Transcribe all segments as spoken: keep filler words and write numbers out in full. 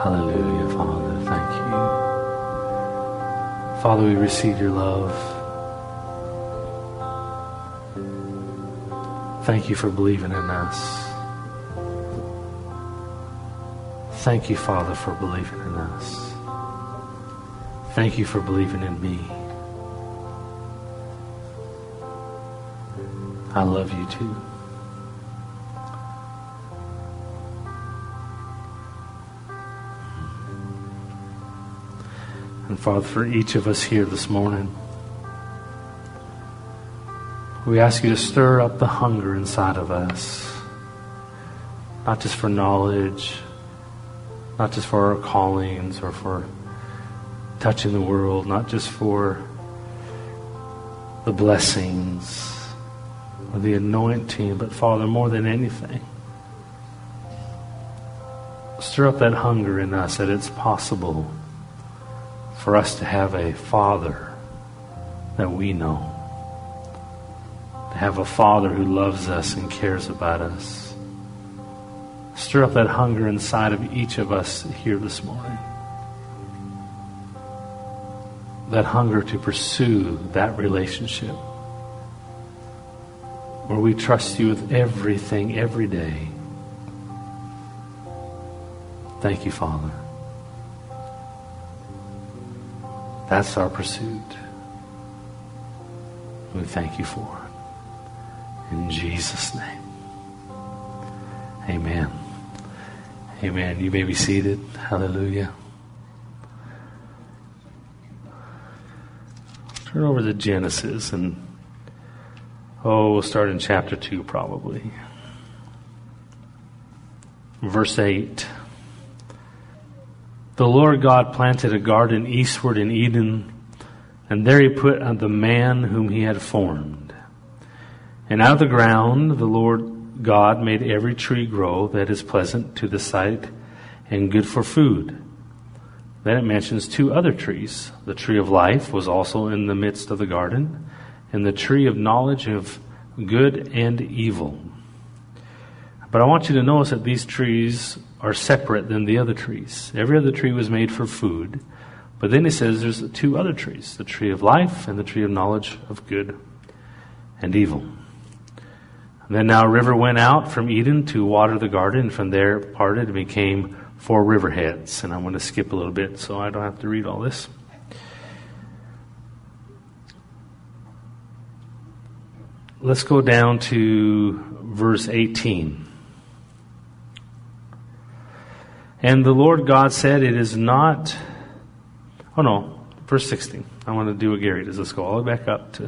Hallelujah, Father. Thank you. Father, we receive your love. Thank you for believing in us. Thank you, Father, for believing in us. Thank you for believing in me. I love you too. And Father, for each of us here this morning, we ask you to stir up the hunger inside of us, not just for knowledge, not just for our callings or for touching the world, not just for the blessings or the anointing, but Father, more than anything, stir up that hunger in us that it's possible for us to have a Father that we know, to have a Father who loves us and cares about us. Stir up that hunger inside of each of us here this morning. That hunger to pursue that relationship where we trust you with everything every day. Thank you, Father. That's our pursuit. We thank you for it. In Jesus' name. Amen. Amen. You may be seated. Hallelujah. Turn over to Genesis and, oh, we'll start in chapter two probably. Verse eight. The Lord God planted a garden eastward in Eden, and there he put the man whom he had formed. And out of the ground the Lord God made every tree grow that is pleasant to the sight and good for food. Then it mentions two other trees. The tree of life was also in the midst of the garden, and the tree of knowledge of good and evil. But I want you to notice that these trees are separate than the other trees. Every other tree was made for food. But then he says there's two other trees, the tree of life and the tree of knowledge of good and evil. And then now a river went out from Eden to water the garden, and from there parted and became four riverheads. And I'm going to skip a little bit so I don't have to read all this. Let's go down to verse eighteen. And the Lord God said, it is not... Oh no, verse sixteen. I want to do what Gary does. Let's go all the way back up to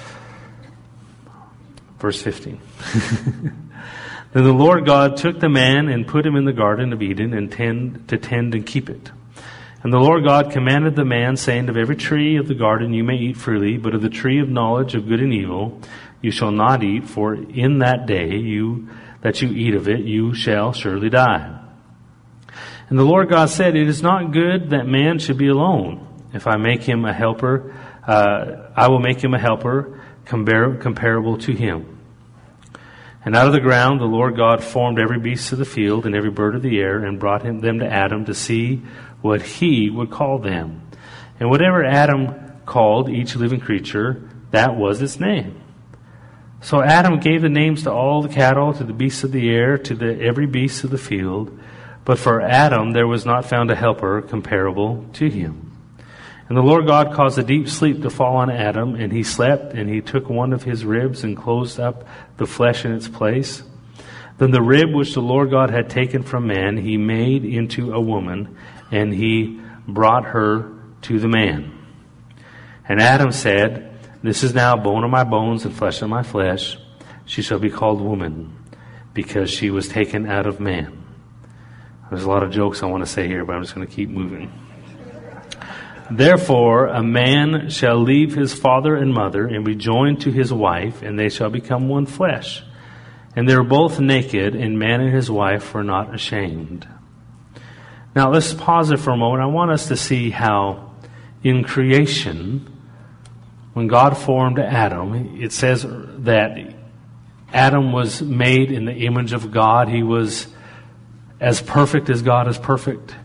verse fifteen. Then the Lord God took the man and put him in the garden of Eden and tend, to tend and keep it. And the Lord God commanded the man, saying, of every tree of the garden you may eat freely, but of the tree of knowledge of good and evil you shall not eat, for in that day you that you eat of it you shall surely die. And the Lord God said, it is not good that man should be alone. If I make him a helper, uh, I will make him a helper compar- comparable to him. And out of the ground the Lord God formed every beast of the field and every bird of the air, and brought him, them to Adam to see what he would call them. And whatever Adam called each living creature, that was its name. So Adam gave the names to all the cattle, to the beasts of the air, to the every beast of the field. But for Adam there was not found a helper comparable to him. And the Lord God caused a deep sleep to fall on Adam, and he slept, and he took one of his ribs and closed up the flesh in its place. Then the rib which the Lord God had taken from man he made into a woman, and he brought her to the man. And Adam said, this is now bone of my bones and flesh of my flesh. She shall be called woman, because she was taken out of man. There's a lot of jokes I want to say here, but I'm just going to keep moving. Therefore, a man shall leave his father and mother and be joined to his wife, and they shall become one flesh. And they were both naked, and man and his wife were not ashamed. Now, let's pause it for a moment. I want us to see how in creation, when God formed Adam, it says that Adam was made in the image of God. He was as perfect as God is perfect.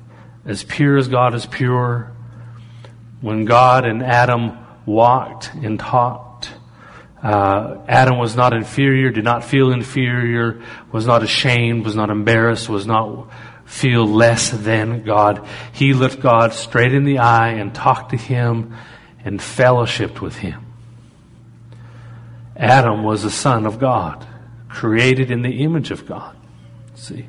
as pure as God is pure. When God and Adam walked and talked, uh, Adam was not inferior, did not feel inferior, was not ashamed, was not embarrassed, was not feel less than God. He looked God straight in the eye and talked to Him and fellowshiped with Him. Adam was the son of God, created in the image of God. See?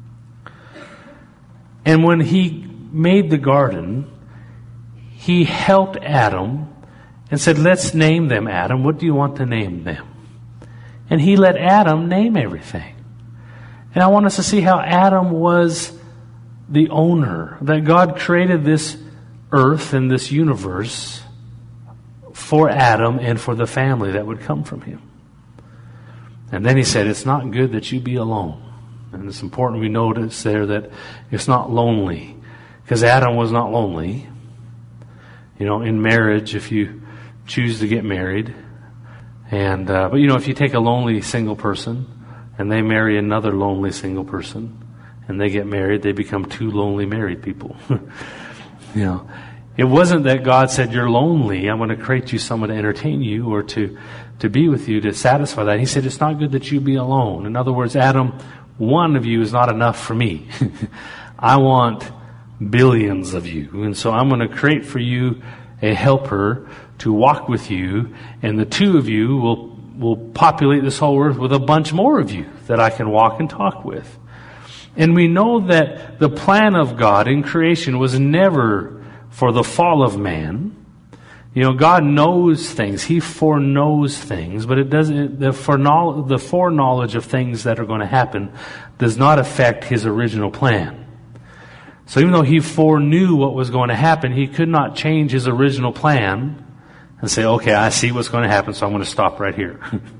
And when He made the garden, He helped Adam and said, let's name them, Adam. What do you want to name them? And He let Adam name everything. And I want us to see how Adam was the owner, that God created this earth and this universe for Adam and for the family that would come from him. And then He said, it's not good that you be alone. And it's important we notice there that it's not lonely, because Adam was not lonely. You know, in marriage, if you choose to get married, and uh, but you know, if you take a lonely single person and they marry another lonely single person, and they get married, they become two lonely married people. You know, it wasn't that God said, you're lonely, I'm going to create you someone to entertain you or to, to be with you, to satisfy that. He said, it's not good that you be alone. In other words, Adam, one of you is not enough for me. I want billions of you. And so I'm going to create for you a helper to walk with you, and the two of you will, will populate this whole earth with a bunch more of you that I can walk and talk with. And we know that the plan of God in creation was never for the fall of man. You know, God knows things. He foreknows things, but it doesn't, the foreknowl- the foreknowledge of things that are going to happen does not affect His original plan. So even though He foreknew what was going to happen, He could not change His original plan and say, okay, I see what's going to happen, so I'm going to stop right here.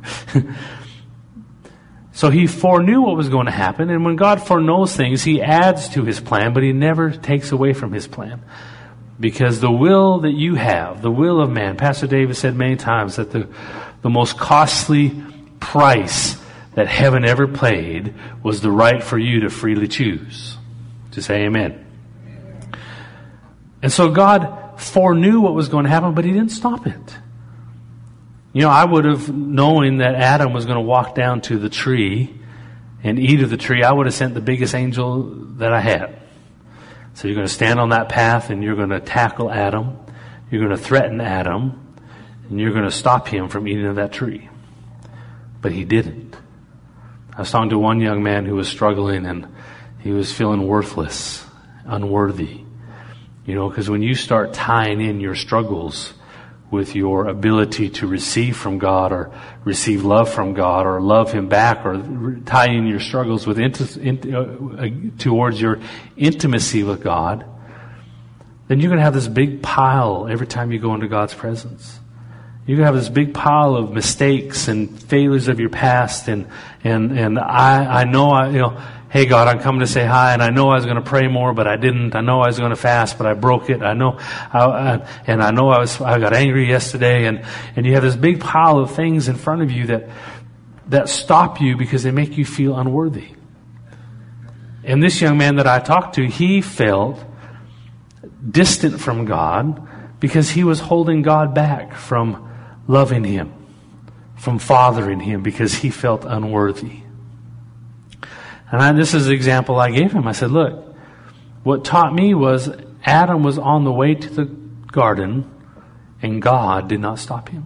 So He foreknew what was going to happen, and when God foreknows things, He adds to His plan, but He never takes away from His plan. Because the will that you have, the will of man, Pastor David said many times that the, the most costly price that heaven ever paid was the right for you to freely choose. To say amen. And so God foreknew what was going to happen, but He didn't stop it. You know, I would have, knowing that Adam was going to walk down to the tree and eat of the tree, I would have sent the biggest angel that I had. So you're going to stand on that path and you're going to tackle Adam. You're going to threaten Adam. And you're going to stop him from eating of that tree. But he didn't. I was talking to one young man who was struggling and he was feeling worthless, unworthy. You know, because when you start tying in your struggles with your ability to receive from God or receive love from God or love Him back, or tying your struggles with int- int- uh, towards your intimacy with God, then you're going to have this big pile every time you go into God's presence. You're going to have this big pile of mistakes and failures of your past, and and and I I know I you know. Hey God, I'm coming to say hi, and I know I was going to pray more, but I didn't. I know I was going to fast, but I broke it. I know, I, I, and I know I was, I got angry yesterday, and, and you have this big pile of things in front of you that, that stop you because they make you feel unworthy. And this young man that I talked to, he felt distant from God because he was holding God back from loving Him, from fathering Him, because he felt unworthy. And I, this is the example I gave him. I said, look, what taught me was Adam was on the way to the garden and God did not stop him.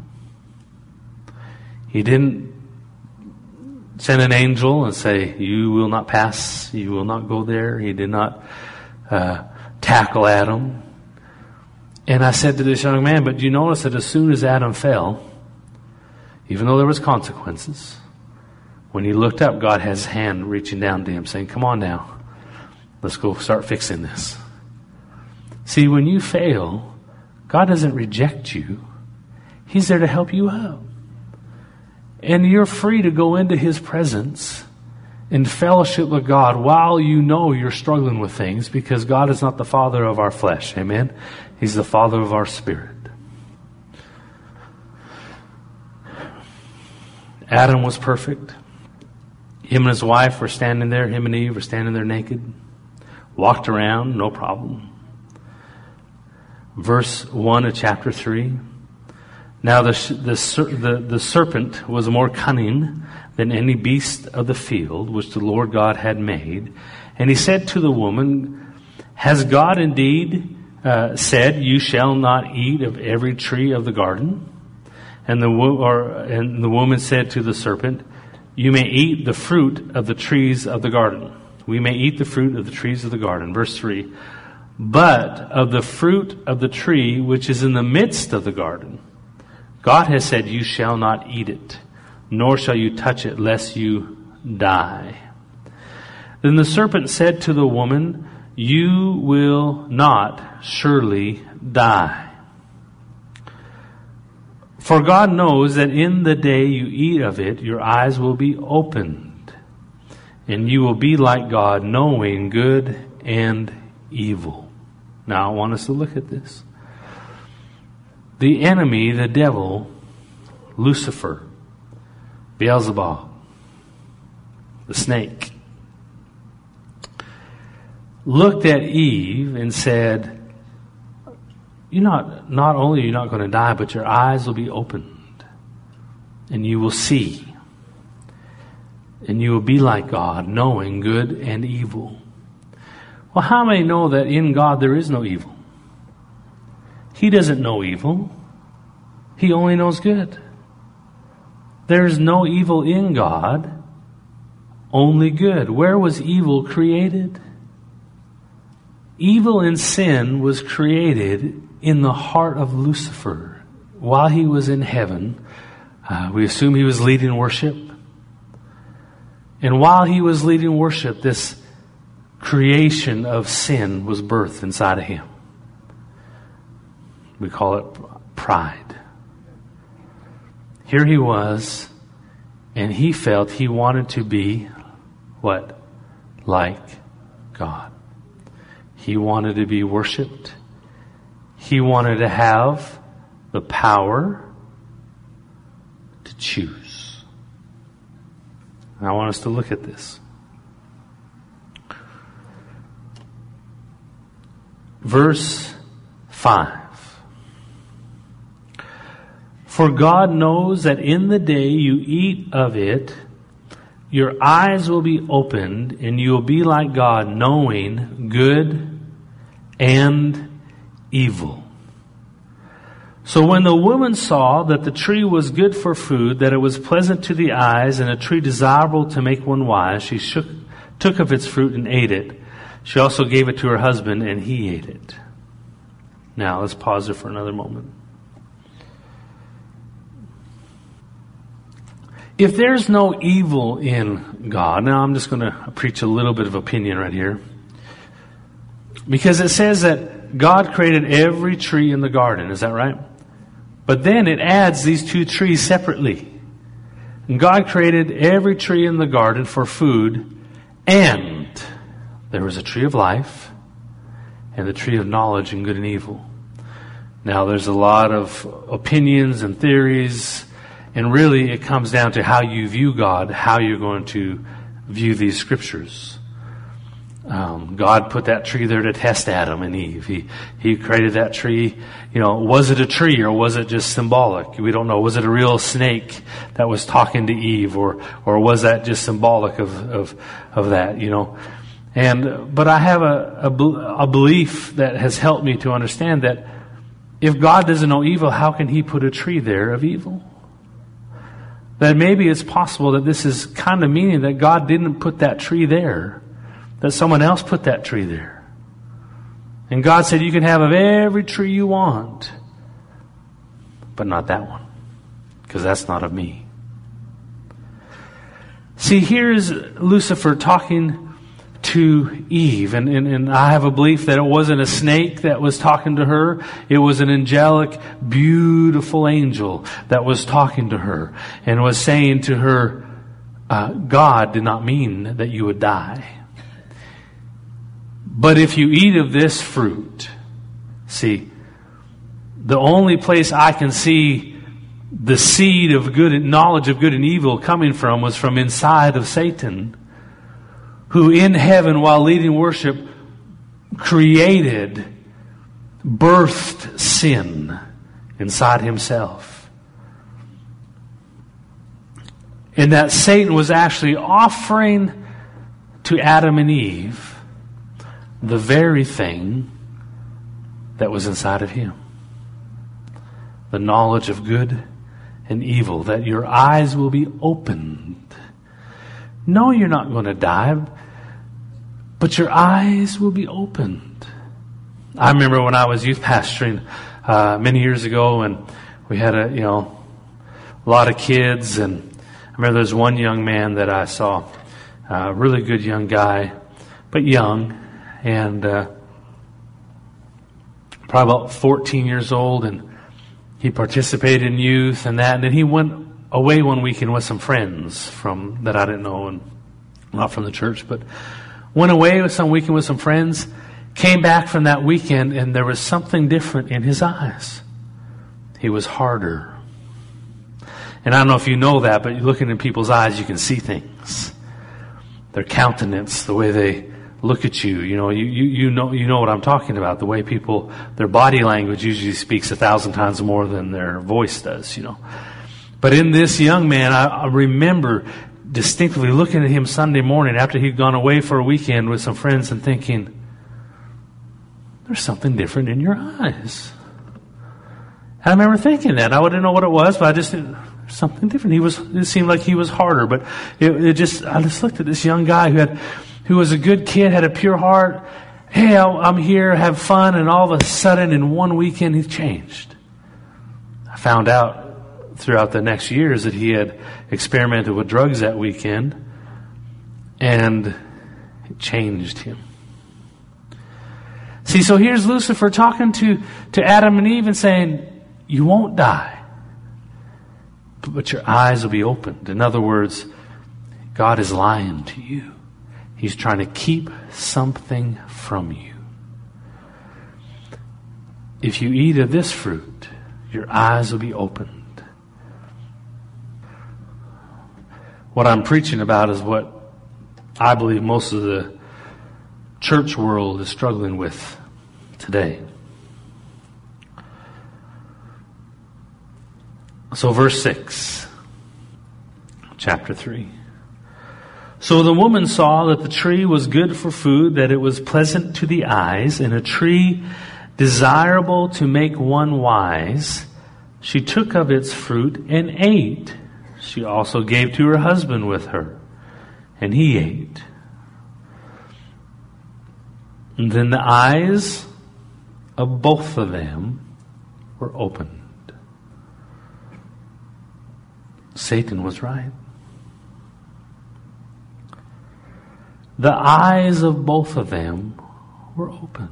He didn't send an angel and say, you will not pass, you will not go there. He did not uh, tackle Adam. And I said to this young man, but you notice that as soon as Adam fell, even though there was consequences, when he looked up, God had His hand reaching down to him saying, come on now, let's go start fixing this. See, when you fail, God doesn't reject you. He's there to help you out. And you're free to go into His presence in fellowship with God while you know you're struggling with things, because God is not the father of our flesh. Amen? He's the Father of our spirit. Adam was perfect. Him and his wife were standing there, him and Eve were standing there naked. walked around, no problem. Verse one of chapter three. Now the, the, the, the serpent was more cunning than any beast of the field which the Lord God had made. And he said to the woman, has God indeed uh, said, you shall not eat of every tree of the garden? And the, or, and the woman said to the serpent, you may eat the fruit of the trees of the garden. We may eat the fruit of the trees of the garden. Verse three. But of the fruit of the tree which is in the midst of the garden, God has said, you shall not eat it, nor shall you touch it, lest you die. Then the serpent said to the woman, you will not surely die. For God knows that in the day you eat of it, your eyes will be opened, and you will be like God, knowing good and evil. Now I want us to look at this. The enemy, the devil, Lucifer, Beelzebub, the snake, looked at Eve and said, "You not not only are you not going to die, but your eyes will be opened, and you will see, and you will be like God, knowing good and evil." Well, how many know that in God there is no evil? He doesn't know evil. He only knows good. There is no evil in God, only good. Where was evil created? Evil and sin was created in the heart of Lucifer while he was in heaven. Uh, we assume he was leading worship. And while he was leading worship, this creation of sin was birthed inside of him. We call it pride. Here he was, and he felt he wanted to be what? Like God. He wanted to be worshipped. He wanted to have the power to choose. And I want us to look at this. Verse five. For God knows that in the day you eat of it, your eyes will be opened, and you will be like God, knowing good and evil. So when the woman saw that the tree was good for food, that it was pleasant to the eyes, and a tree desirable to make one wise, she shook, took of its fruit and ate it. She also gave it to her husband, and he ate it. Now let's pause there for another moment. If there's no evil in God, now I'm just going to preach a little bit of opinion right here. Because it says that God created every tree in the garden, is that right? But then it adds these two trees separately. And God created every tree in the garden for food, and there was a tree of life and the tree of knowledge and good and evil. Now there's a lot of opinions and theories, and really it comes down to how you view God, how you're going to view these scriptures. Um, God put that tree there to test Adam and Eve. He He created that tree. You know, was it a tree or was it just symbolic? We don't know. Was it a real snake that was talking to Eve, or or was that just symbolic of of of that? You know, and but I have a a, a belief that has helped me to understand that if God doesn't know evil, how can He put a tree there of evil? That maybe it's possible that this is kind of meaning that God didn't put that tree there, that someone else put that tree there. And God said, you can have of every tree you want, but not that one, because that's not of me. See, here's Lucifer talking to Eve, and, and, and I have a belief that it wasn't a snake that was talking to her. It was an angelic, beautiful angel that was talking to her and was saying to her, uh, God did not mean that you would die. But if you eat of this fruit, see, the only place I can see the seed of good and knowledge of good and evil coming from was from inside of Satan, who in heaven while leading worship created, birthed sin inside himself. And that Satan was actually offering to Adam and Eve the very thing that was inside of him. The knowledge of good and evil, that your eyes will be opened. No, you're not going to die, but your eyes will be opened. I remember when I was youth pastoring uh, many years ago, and we had a, you know, a lot of kids, and I remember there was one young man that I saw, a really good young guy, but young, and uh, probably about fourteen years old, and he participated in youth and that, and then he went away one weekend with some friends from that I didn't know, and not from the church, but went away with some weekend with some friends, came back from that weekend, and there was something different in his eyes. He was harder. And I don't know if you know that, but looking in people's eyes, you can see things. Their countenance, the way they look at you, you know, you, you, you know, you know what I'm talking about. The way people, their body language usually speaks a thousand times more than their voice does, you know. But in this young man, I, I remember distinctly looking at him Sunday morning after he'd gone away for a weekend with some friends and thinking, there's something different in your eyes. And I remember thinking that. I wouldn't know what it was, but I just, something different. He was, it seemed like he was harder, but it, it just, I just looked at this young guy who had, who was a good kid, had a pure heart. Hey, I'm here, have fun, and all of a sudden in one weekend he changed. I found out throughout the next years that he had experimented with drugs that weekend, and it changed him. See, so here's Lucifer talking to, to Adam and Eve and saying, you won't die, but your eyes will be opened. In other words, God is lying to you. He's trying to keep something from you. If you eat of this fruit, your eyes will be opened. What I'm preaching about is what I believe most of the church world is struggling with today. So verse six, chapter three. So the woman saw that the tree was good for food, that it was pleasant to the eyes, and a tree desirable to make one wise. She took of its fruit and ate. She also gave to her husband with her, and he ate. And then the eyes of both of them were opened. Satan was right. The eyes of both of them were opened.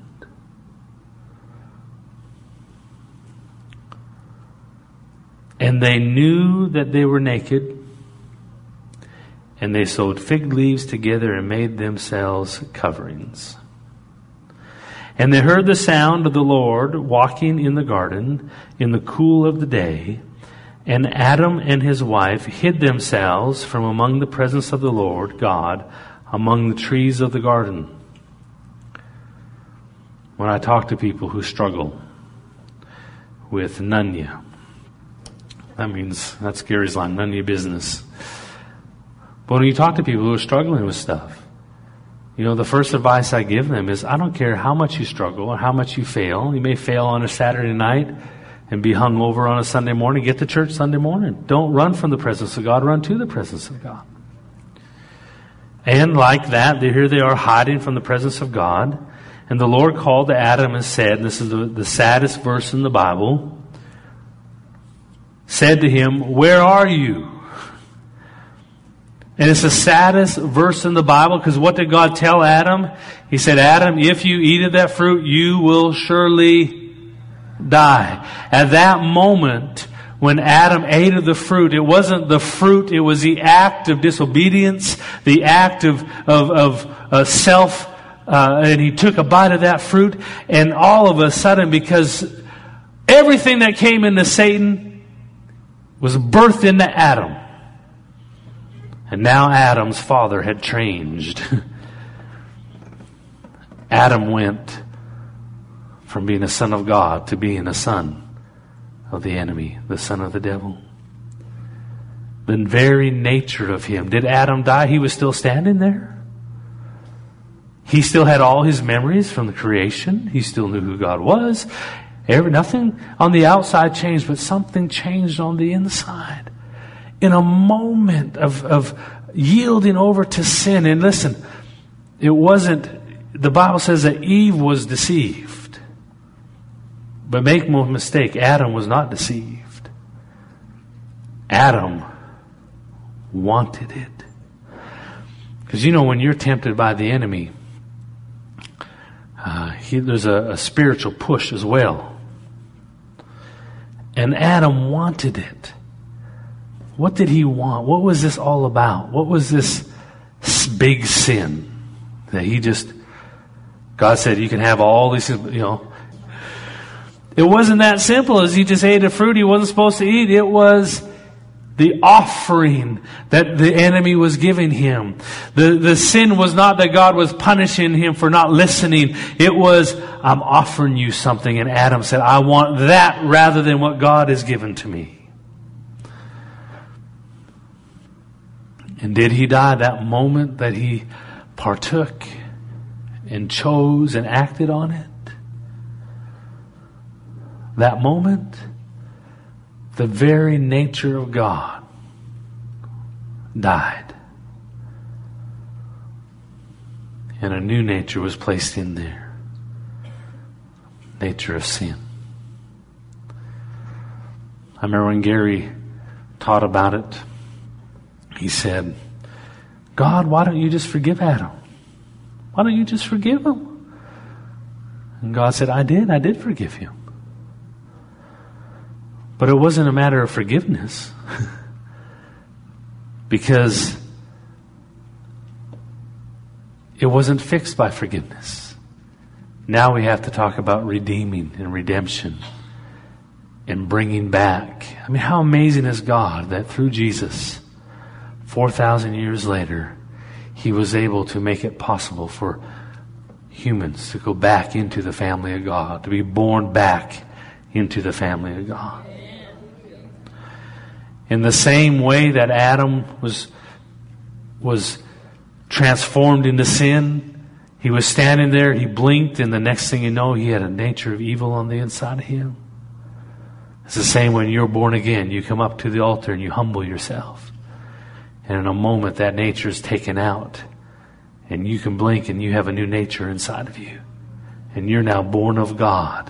And they knew that they were naked, and they sewed fig leaves together and made themselves coverings. And they heard the sound of the Lord walking in the garden in the cool of the day, and Adam and his wife hid themselves from among the presence of the Lord God among the trees of the garden. When I talk to people who struggle with nunya, that means, that's Gary's line, none of your business. But when you talk to people who are struggling with stuff, you know, the first advice I give them is, I don't care how much you struggle or how much you fail. You may fail on a Saturday night and be hung over on a Sunday morning. Get to church Sunday morning. Don't run from the presence of God. Run to the presence of God. And like that, here they are hiding from the presence of God. And the Lord called to Adam and said, and this is the, the saddest verse in the Bible, said to him, where are you? And it's the saddest verse in the Bible, because what did God tell Adam? He said, Adam, if you eat of that fruit, you will surely die. At that moment, when Adam ate of the fruit, it wasn't the fruit, it was the act of disobedience, the act of, of, of uh, self, uh, and he took a bite of that fruit, and all of a sudden, because everything that came into Satan was birthed into Adam. And now Adam's father had changed. Adam went from being a son of God to being a son of the enemy, the son of the devil. The very nature of him. Did Adam die? He was still standing there. He still had all his memories from the creation. He still knew who God was. Every, nothing on the outside changed, but something changed on the inside. In a moment of, of yielding over to sin. And listen, it wasn't, the Bible says that Eve was deceived. But make no mistake, Adam was not deceived. Adam wanted it. Because you know, when you're tempted by the enemy, uh, he, there's a, a spiritual push as well. And Adam wanted it. What did he want? What was this all about? What was this big sin that he just, God said, you can have all these, you know. It wasn't that simple as he just ate a fruit he wasn't supposed to eat. It was the offering that the enemy was giving him. The, the sin was not that God was punishing him for not listening. It was, I'm offering you something. And Adam said, I want that rather than what God has given to me. And did he die that moment that he partook and chose and acted on it? That moment, the very nature of God died. And a new nature was placed in there. Nature of sin. I remember when Gary taught about it, he said, God, why don't you just forgive Adam? Why don't you just forgive him? And God said, I did. I did forgive him. But it wasn't a matter of forgiveness. Because it wasn't fixed by forgiveness. Now we have to talk about redeeming and redemption and bringing back. I mean, how amazing is God that through Jesus, four thousand years later, He was able to make it possible for humans to go back into the family of God, to be born back into the family of God. In the same way that Adam was, was transformed into sin, he was standing there, he blinked, and the next thing you know, he had a nature of evil on the inside of him. It's the same when you're born again. You come up to the altar and you humble yourself. And in a moment, that nature is taken out. And you can blink and you have a new nature inside of you. And you're now born of God.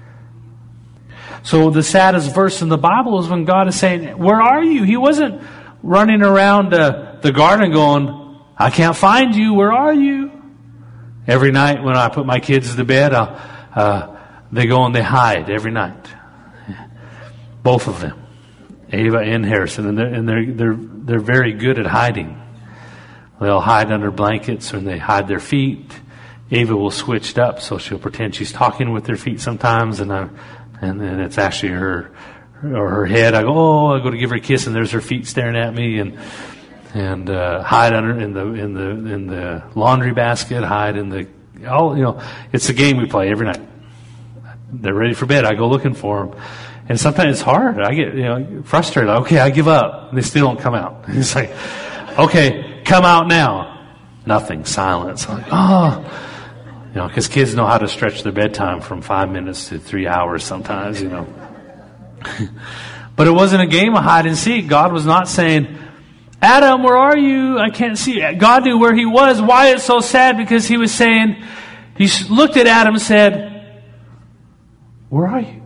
So the saddest verse in the Bible is when God is saying, where are you? He wasn't running around uh, the garden going, I can't find you. Where are you? Every night when I put my kids to bed, I'll, uh, they go and they hide every night. Both of them. Ava and Harrison. And they're, and they're, they're, they're very good at hiding. They'll hide under blankets and they hide their feet. Ava will switch it up so she'll pretend she's talking with her feet sometimes, and I, and then it's actually her or her head. I go, oh, I go to give her a kiss, and there's her feet staring at me, and and uh, hide under in the in the in the laundry basket, hide in the all you know. It's a game we play every night. They're ready for bed. I go looking for them, and sometimes it's hard. I get you know frustrated. Okay, I give up. And they still don't come out. It's like, okay, come out now. Nothing. Silence. I'm like, oh. You know, because kids know how to stretch their bedtime from five minutes to three hours sometimes, you know. But it wasn't a game of hide and seek. God was not saying, Adam, where are you? I can't see you. God knew where he was. Why it's so sad? Because he was saying, he looked at Adam and said, where are you?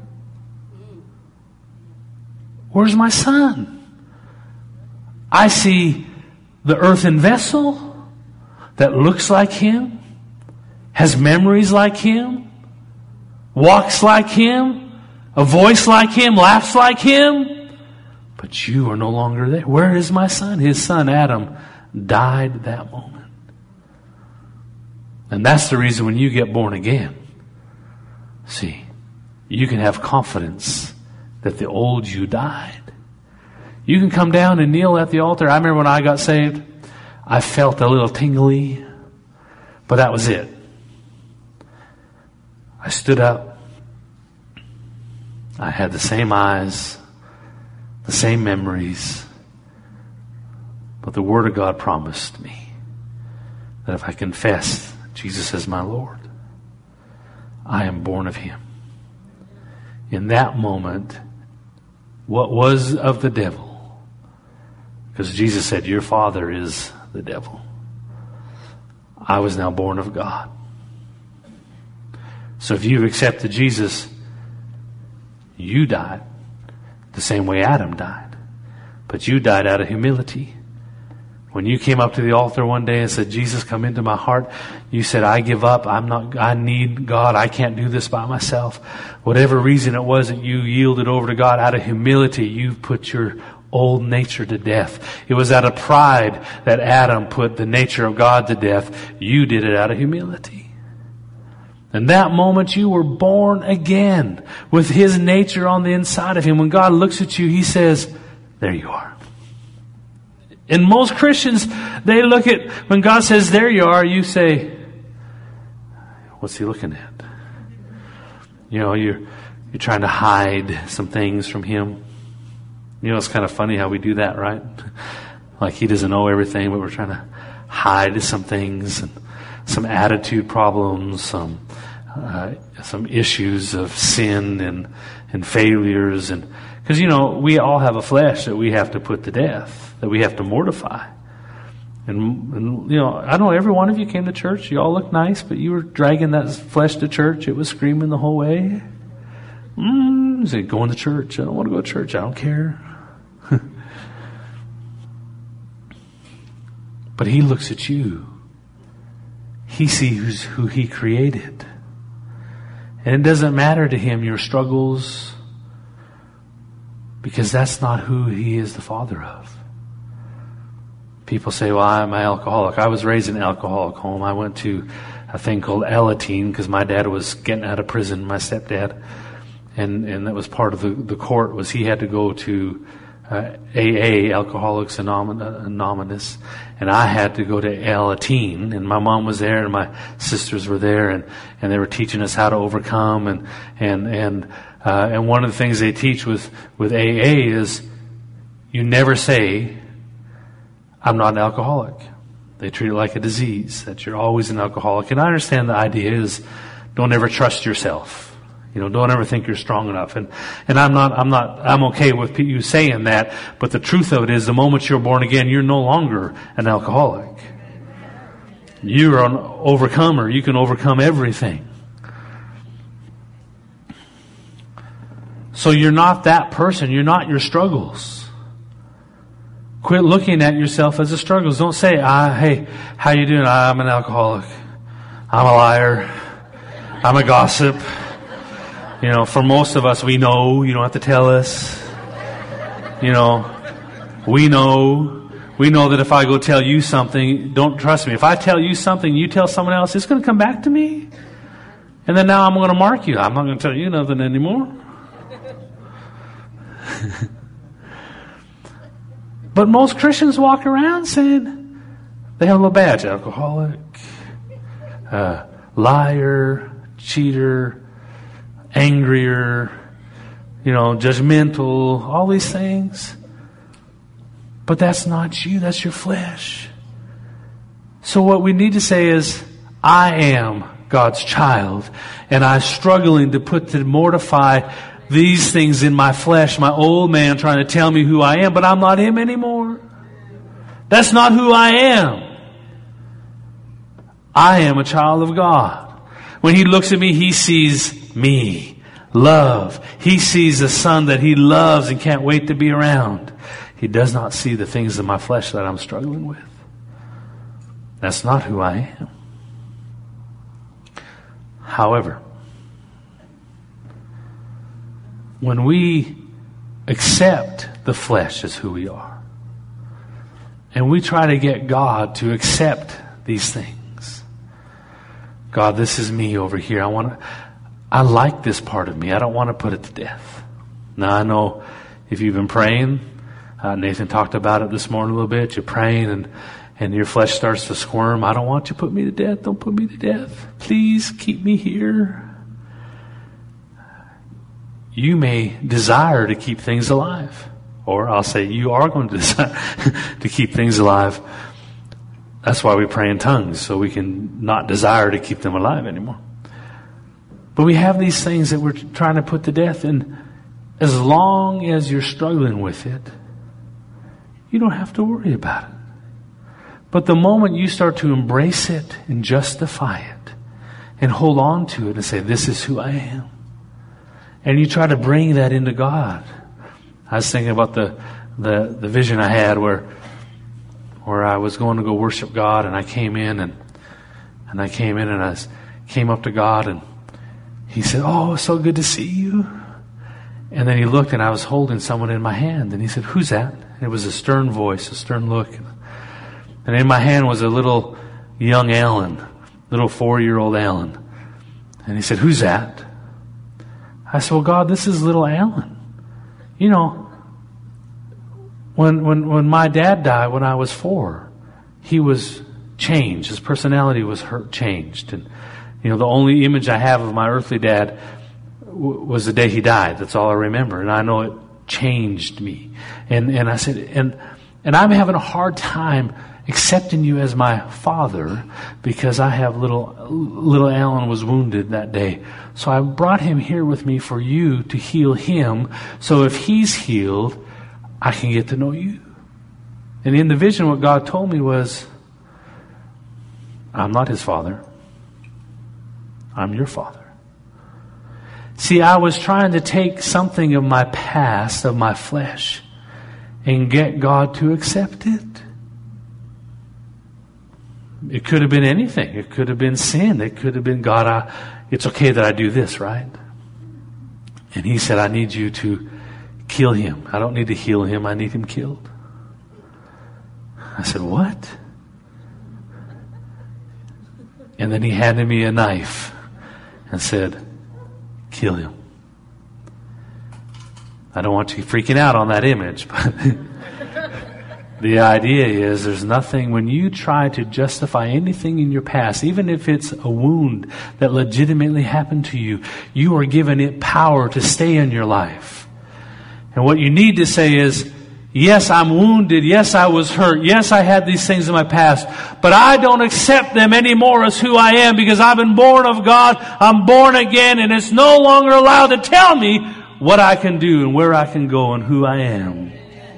Where's my son? I see the earthen vessel that looks like him, has memories like him, walks like him, a voice like him, laughs like him, but you are no longer there. Where is my son? His son Adam died that moment. And that's the reason when you get born again, see, you can have confidence that the old you died. You can come down and kneel at the altar. I remember when I got saved, I felt a little tingly, but that was it. I stood up. I had the same eyes, the same memories. But the Word of God promised me that if I confess Jesus as my Lord, I am born of Him. In that moment, what was of the devil, because Jesus said, your father is the devil, I was now born of God. So if you've accepted Jesus, you died the same way Adam died. But you died out of humility. When you came up to the altar one day and said, Jesus, come into my heart, you said, I give up. I'm not, I need God. I can't do this by myself. Whatever reason it was that you yielded over to God, out of humility, you put your old nature to death. It was out of pride that Adam put the nature of God to death. You did it out of humility. In that moment, you were born again with His nature on the inside of Him. When God looks at you, He says, there you are. And most Christians, they look at, when God says, there you are, you say, what's He looking at? You know, you're, you're trying to hide some things from Him. You know, it's kind of funny how we do that, right? Like He doesn't know everything, but we're trying to hide some things, and some attitude problems, some, uh, some issues of sin and, and failures. And, because, you know, we all have a flesh that we have to put to death, that we have to mortify. And, and, you know, I know every one of you came to church. You all look nice, but you were dragging that flesh to church. It was screaming the whole way. Mm, say, going to church. I don't want to go to church. I don't care. But He looks at you. He sees who He created. And it doesn't matter to Him your struggles, because that's not who He is the Father of. People say, well, I'm an alcoholic. I was raised in an alcoholic home. I went to a thing called Alateen because my dad was getting out of prison, my stepdad. And, and that was part of the, the court, was he had to go to uh, A A, Alcoholics Anonymous. And I had to go to Alateen. And my mom was there and my sisters were there. And, and they were teaching us how to overcome. And, and, and, uh, and one of the things they teach with, with A A is you never say, I'm not an alcoholic. They treat it like a disease, that you're always an alcoholic. And I understand the idea is don't ever trust yourself. You know, don't ever think you're strong enough. And, and I'm not, I'm not, I'm okay with you saying that, but the truth of it is the moment you're born again, you're no longer an alcoholic. You're an overcomer. You can overcome everything. So you're not that person. You're not your struggles. Quit looking at yourself as a struggle. Don't say, ah, hey, how you doing? I'm an alcoholic. I'm a liar. I'm a gossip. You know, for most of us, we know. You don't have to tell us. You know, we know. We know that if I go tell you something, don't trust me. If I tell you something, you tell someone else, it's going to come back to me. And then now I'm going to mark you. I'm not going to tell you nothing anymore. But most Christians walk around saying they have a little badge. Alcoholic, uh, liar, cheater, angrier, you know, judgmental, all these things. But that's not you. That's your flesh. So what we need to say is, I am God's child, and I'm struggling to put to mortify these things in my flesh, my old man trying to tell me who I am, but I'm not him anymore. That's not who I am. I am a child of God. When He looks at me, He sees me. Love. He sees a son that He loves and can't wait to be around. He does not see the things in my flesh that I'm struggling with. That's not who I am. However, when we accept the flesh as who we are, and we try to get God to accept these things, God, this is me over here. I want to, I like this part of me. I don't want to put it to death. Now I know if you've been praying, uh, Nathan talked about it this morning a little bit. You're praying and, and your flesh starts to squirm. I don't want you to put me to death. Don't put me to death. Please keep me here. you may desire to keep things alive. Or I'll say you are going to desire to keep things alive. That's why we pray in tongues, so we can not desire to keep them alive anymore. But we have these things that we're trying to put to death, and as long as you're struggling with it, you don't have to worry about it. But the moment you start to embrace it and justify it and hold on to it and say, this is who I am, and you try to bring that into God. I was thinking about the, the, the vision I had where where I was going to go worship God, and I came in and and I came in and I was, came up to God, and He said, "Oh, it's so good to see you." And then He looked, and I was holding someone in my hand, and He said, "Who's that?" And it was a stern voice, a stern look, and in my hand was a little young Alan, little four-year-old Alan, and He said, "Who's that?" I said, "Well, God, this is little Alan. You know, when when when my dad died when I was four, he was changed. His personality was hurt, changed. And, you know, the only image I have of my earthly dad w- was the day he died. That's all I remember. And I know it changed me. And and I said, and and I'm having a hard time accepting you as my father because I have little little Alan was wounded that day. So I brought him here with me for you to heal him. So if he's healed, I can get to know you." And in the vision, what God told me was, I'm not his father. I'm your father. See, I was trying to take something of my past, of my flesh, and get God to accept it. It could have been anything. It could have been sin. It could have been, God, I, it's okay that I do this, right? And He said, I need you to kill him. I don't need to heal him. I need him killed. I said, what? And then He handed me a knife and said, kill him. I don't want you freaking out on that image, but the idea is there's nothing, when you try to justify anything in your past, even if it's a wound that legitimately happened to you, you are giving it power to stay in your life. And what you need to say is, yes, I'm wounded. Yes, I was hurt. Yes, I had these things in my past, but I don't accept them anymore as who I am because I've been born of God. I'm born again, and it's no longer allowed to tell me what I can do and where I can go and who I am.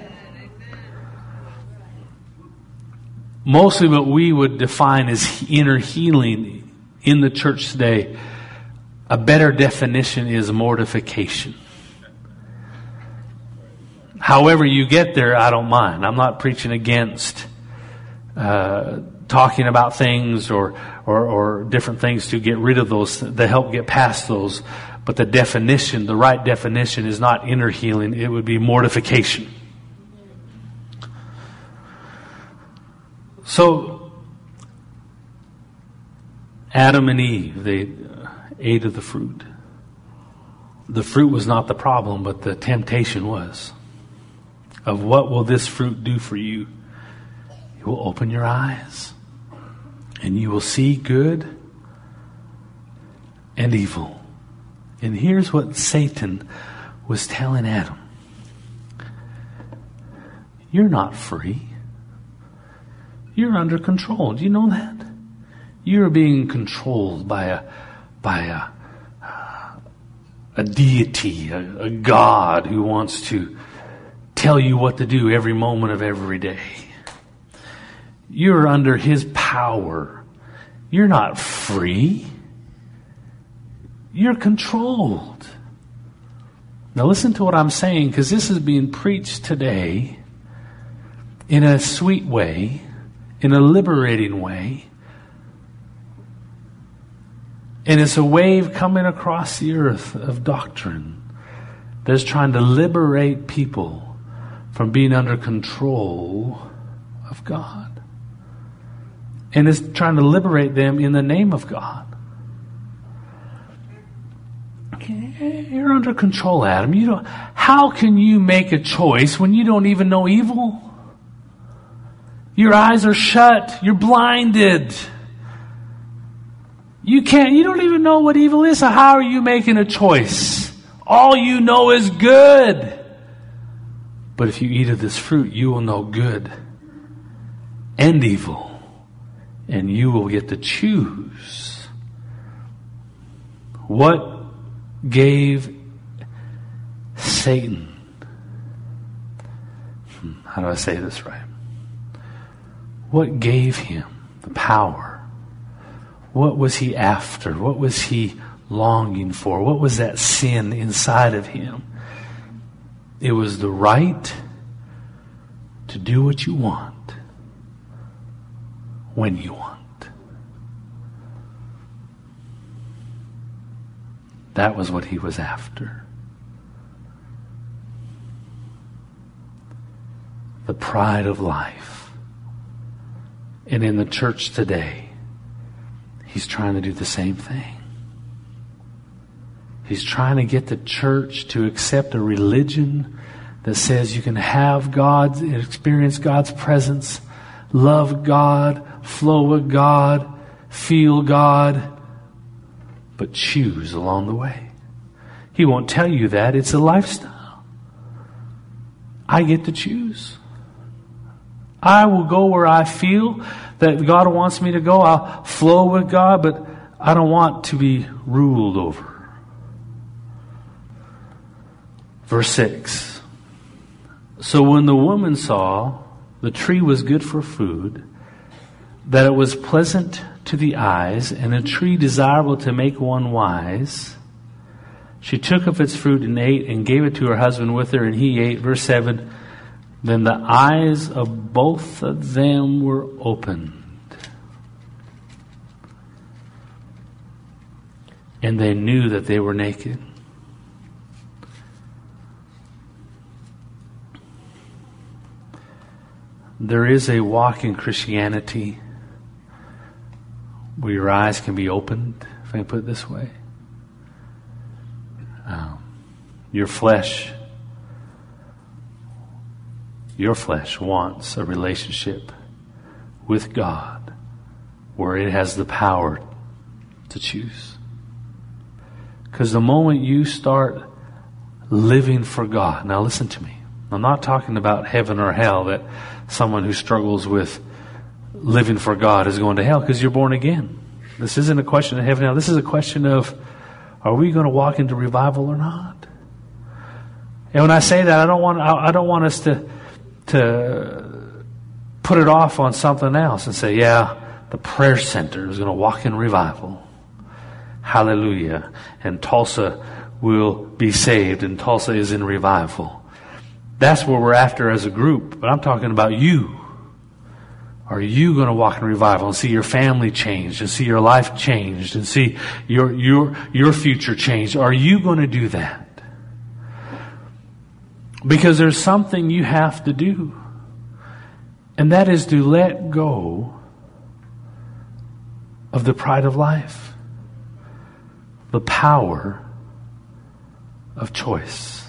Mostly what we would define as inner healing in the church today, a better definition is mortification. However you get there, I don't mind. I'm not preaching against uh, talking about things or, or or different things to get rid of those, to help get past those. But the definition, the right definition, is not inner healing. It would be mortification. So, Adam and Eve, they ate of the fruit. The fruit was not the problem, but the temptation was. Of what will this fruit do for you? It will open your eyes, and you will see good and evil. And here's what Satan was telling Adam. You're not free. You're under control. Do you know that? You're being controlled by a by a a deity, a, a God who wants to tell you what to do every moment of every day. You're under his power. You're not free. You're controlled. Now listen to what I'm saying, because this is being preached today in a sweet way, in a liberating way. And it's a wave coming across the earth of doctrine that's trying to liberate people from being under control of God. And it's trying to liberate them in the name of God. You're under control, Adam. You don't, how can you make a choice when you don't even know evil? Your eyes are shut. You're blinded. You can't, you don't even know what evil is. So how are you making a choice? all you know is good. But if you eat of this fruit, you will know good and evil, and you will get to choose. What gave Satan, how do I say this right? What gave him the power? What was he after? What was he longing for? What was that sin inside of him? It was the right to do what you want when you want. That was what he was after. The pride of life. And in the church today, he's trying to do the same thing. He's trying to get the church to accept a religion that says you can have God, experience God's presence, love God, flow with God, feel God, but choose along the way. He won't tell you that. It's a lifestyle. I get to choose. I will go where I feel that God wants me to go. I'll flow with God, but I don't want to be ruled over. Verse six. So when the woman saw the tree was good for food, that it was pleasant to the eyes, and a tree desirable to make one wise, she took of its fruit and ate, and gave it to her husband with her, and he ate. Verse seven. Then the eyes of both of them were opened, and they knew that they were naked. There is a walk in Christianity where your eyes can be opened, if I can put it this way. Um, your flesh, your flesh wants a relationship with God where it has the power to choose. Because the moment you start living for God, now listen to me. I'm not talking about heaven or hell, that someone who struggles with living for God is going to hell because you're born again. This isn't a question of heaven and hell. This is a question of, are we going to walk into revival or not? And when I say that, I don't want I don't want us to to put it off on something else and say, yeah, the prayer center is going to walk in revival. Hallelujah. And Tulsa will be saved, and Tulsa is in revival. That's what we're after as a group. But I'm talking about you. Are you going to walk in revival and see your family changed, and see your life changed, and see your your your future changed? Are you going to do that? Because there's something you have to do. And that is to let go of the pride of life. The power of choice.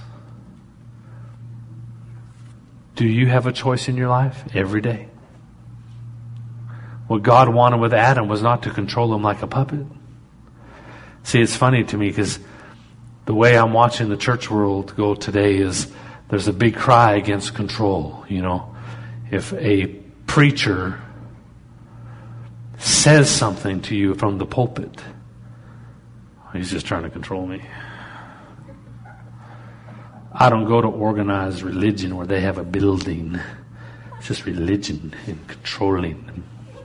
Do you have a choice in your life? Every day. What God wanted with Adam was not to control him like a puppet. See, it's funny to me because the way I'm watching the church world go today is there's a big cry against control. You know, if a preacher says something to you from the pulpit, he's just trying to control me. I don't go to organized religion where they have a building. It's just religion and controlling.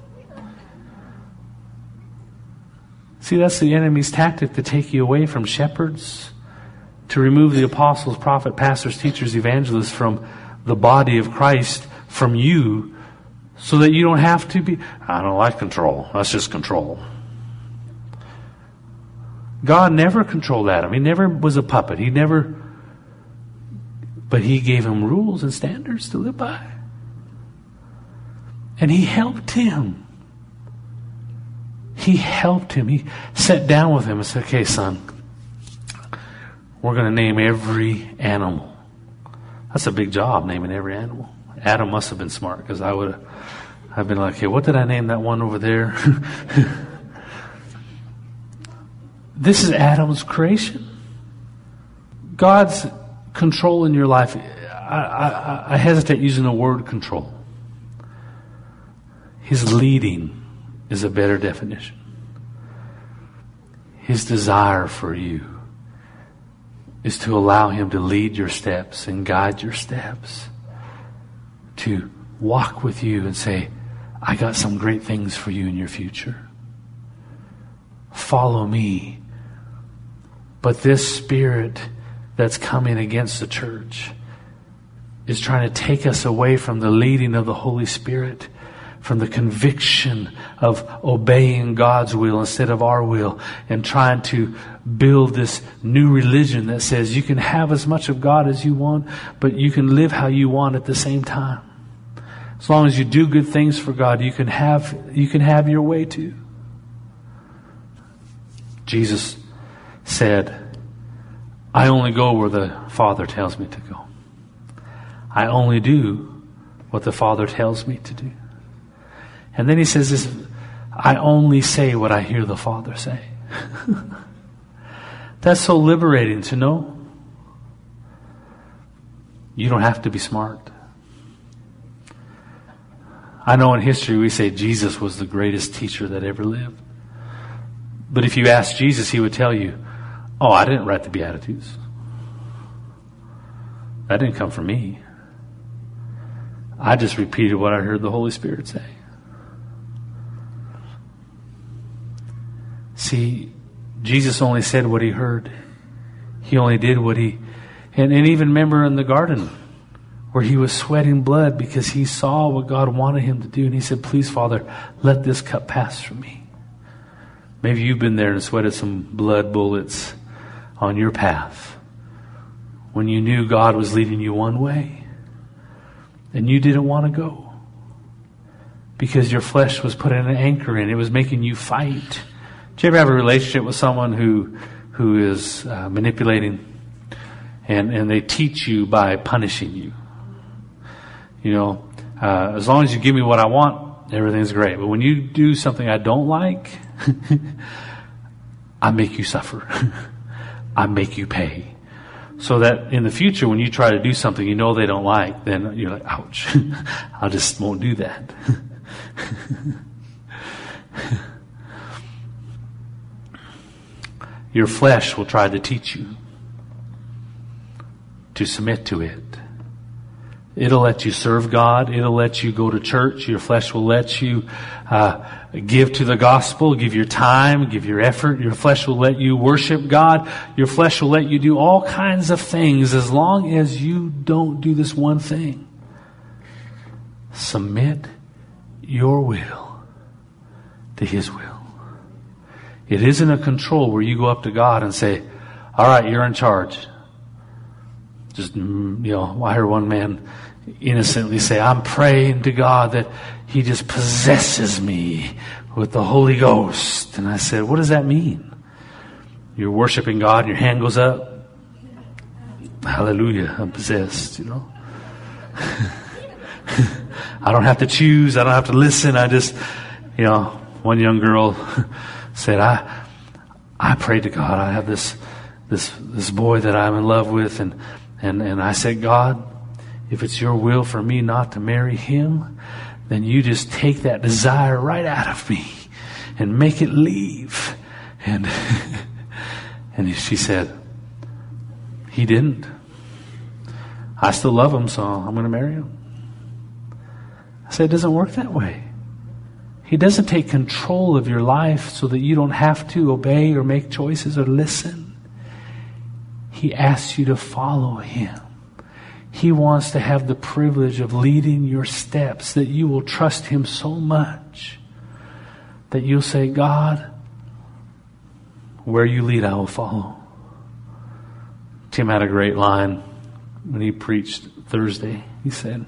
See, that's the enemy's tactic, to take you away from shepherds, to remove the apostles, prophets, pastors, teachers, evangelists from the body of Christ, from you, so that you don't have to be, I don't like control. That's just control. God never controlled Adam. He never was a puppet. He never, but he gave him rules and standards to live by. And he helped him. He helped him. He sat down with him and said, okay, son, we're going to name every animal. That's a big job, naming every animal. Adam must have been smart, because I would have I've been like, hey, what did I name that one over there? This is Adam's creation. God's control in your life, I, I, I hesitate using the word control. His leading is a better definition. His desire for you is to allow Him to lead your steps and guide your steps. To walk with you and say, I got some great things for you in your future. Follow me. But this spirit that's coming against the church is trying to take us away from the leading of the Holy Spirit, from the conviction of obeying God's will instead of our will, and trying to build this new religion that says you can have as much of God as you want, but you can live how you want at the same time. As long as you do good things for God, you can have, you can have your way too. Jesus said, I only go where the Father tells me to go. I only do what the Father tells me to do. And then He says this, I only say what I hear the Father say. That's so liberating to know. You don't have to be smart. I know in history we say Jesus was the greatest teacher that ever lived. But if you ask Jesus, He would tell you, oh, I didn't write the Beatitudes. That didn't come from me. I just repeated what I heard the Holy Spirit say. See, Jesus only said what He heard. He only did what He... And, and even remember in the garden where He was sweating blood because He saw what God wanted Him to do. And He said, please, Father, let this cup pass from me. Maybe you've been there and sweated some blood bullets on your path when you knew God was leading you one way and you didn't want to go because your flesh was putting an anchor in. It was making you fight. Do you ever have a relationship with someone who who is uh, manipulating and, and they teach you by punishing you? You know, uh, as long as you give me what I want, everything's great. But when you do something I don't like, I make you suffer. I make you pay. So that in the future, when you try to do something you know they don't like, then you're like, ouch, I just won't do that. Your flesh will try to teach you to submit to it. It'll let you serve God. It'll let you go to church. Your flesh will let you uh, give to the gospel, give your time, give your effort. Your flesh will let you worship God. Your flesh will let you do all kinds of things as long as you don't do this one thing. Submit your will to His will. It isn't a control where you go up to God and say, all right, you're in charge. Just, you know, I heard one man innocently say, I'm praying to God that He just possesses me with the Holy Ghost. And I said, what does that mean? You're worshiping God and your hand goes up. Hallelujah, I'm possessed, you know. I don't have to choose. I don't have to listen. I just, you know, one young girl said, I I prayed to God. I have this this this boy that I'm in love with, and and, and I said, God, if it's your will for me not to marry him, then you just take that desire right out of me and make it leave. And and she said, he didn't. I still love him, so I'm going to marry him. I said, it doesn't work that way. He doesn't take control of your life so that you don't have to obey or make choices or listen. He asks you to follow him. He wants to have the privilege of leading your steps, that you will trust him so much that you'll say, God, where you lead, I will follow. Tim had a great line when he preached Thursday. He said,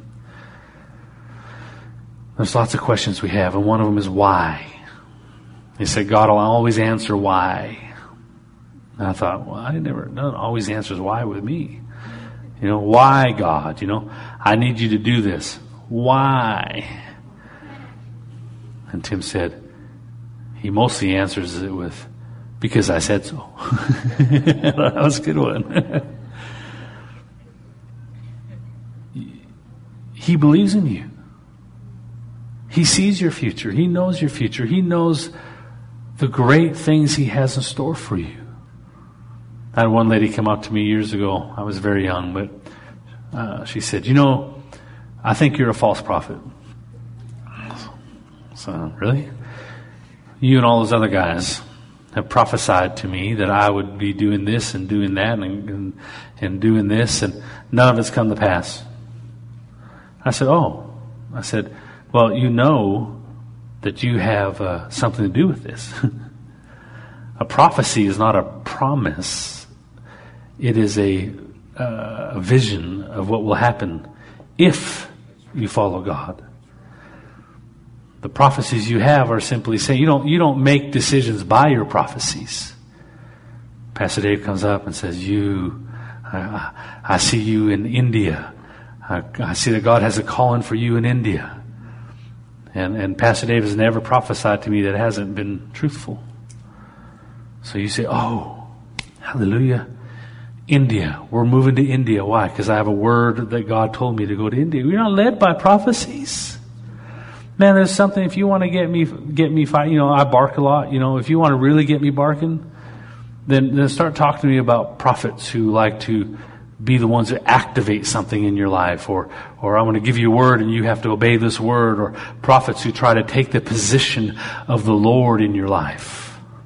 there's lots of questions we have, and one of them is why. He said, God will always answer why. And I thought, well, I never, no one always answers why with me. You know, why, God? You know, I need you to do this. Why? And Tim said, he mostly answers it with, because I said so. That was a good one. He believes in you. He sees your future. He knows your future. He knows the great things He has in store for you. I had one lady come up to me years ago. I was very young, but uh, she said, you know, I think you're a false prophet. So, really? You and all those other guys have prophesied to me that I would be doing this and doing that and, and, and doing this, and none of it's come to pass. I said, oh. I said, well, you know that you have uh, something to do with this. A prophecy is not a promise. It is a, uh, a vision of what will happen if you follow God. The prophecies you have are simply saying, you don't, you don't make decisions by your prophecies. Pastor Dave comes up and says, you, I, I see you in India. I, I see that God has a calling for you in India. And, and Pastor Dave has never prophesied to me that hasn't been truthful. So you say, oh, hallelujah. India. We're moving to India. Why? Because I have a word that God told me to go to India. We're not led by prophecies. Man, there's something, if you want to get me, get me fight, you know, I bark a lot, you know, if you want to really get me barking, then, then start talking to me about prophets who like to be the ones that activate something in your life, or, or I want to give you a word and you have to obey this word, or prophets who try to take the position of the Lord in your life.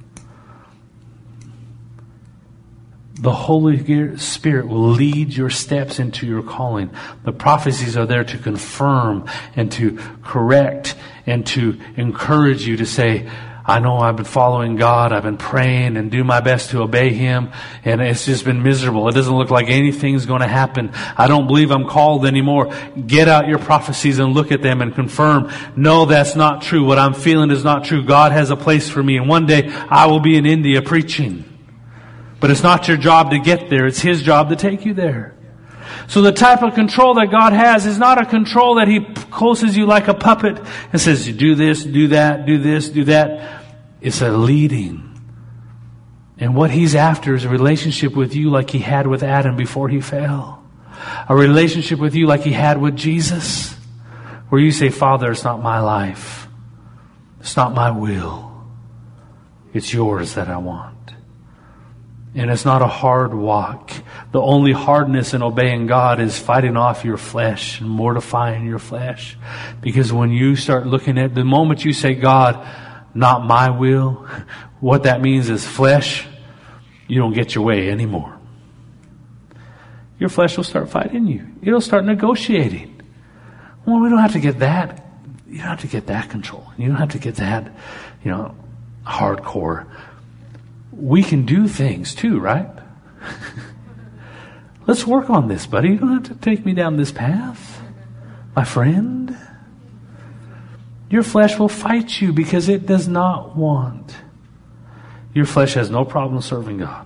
The Holy Spirit will lead your steps into your calling. The prophecies are there to confirm and to correct and to encourage you to say, I know I've been following God, I've been praying and do my best to obey Him, and it's just been miserable. It doesn't look like anything's going to happen. I don't believe I'm called anymore. Get out your prophecies and look at them and confirm, no, that's not true. What I'm feeling is not true. God has a place for me, and one day I will be in India preaching. But it's not your job to get there. It's His job to take you there. So the type of control that God has is not a control that He closes you like a puppet and says, you do this, do that, do this, do that. It's a leading. And what He's after is a relationship with you like He had with Adam before he fell. A relationship with you like He had with Jesus. Where you say, Father, it's not my life. It's not my will. It's yours that I want. And it's not a hard walk. The only hardness in obeying God is fighting off your flesh and mortifying your flesh. Because when you start looking at, the moment you say, God, not my will, what that means is flesh, you don't get your way anymore. Your flesh will start fighting you. It'll start negotiating. Well, we don't have to get that. You don't have to get that control. You don't have to get that, you know, hardcore. We can do things too, right? Let's work on this, buddy. You don't have to take me down this path, my friend. Your flesh will fight you because it does not want. Your flesh has no problem serving God.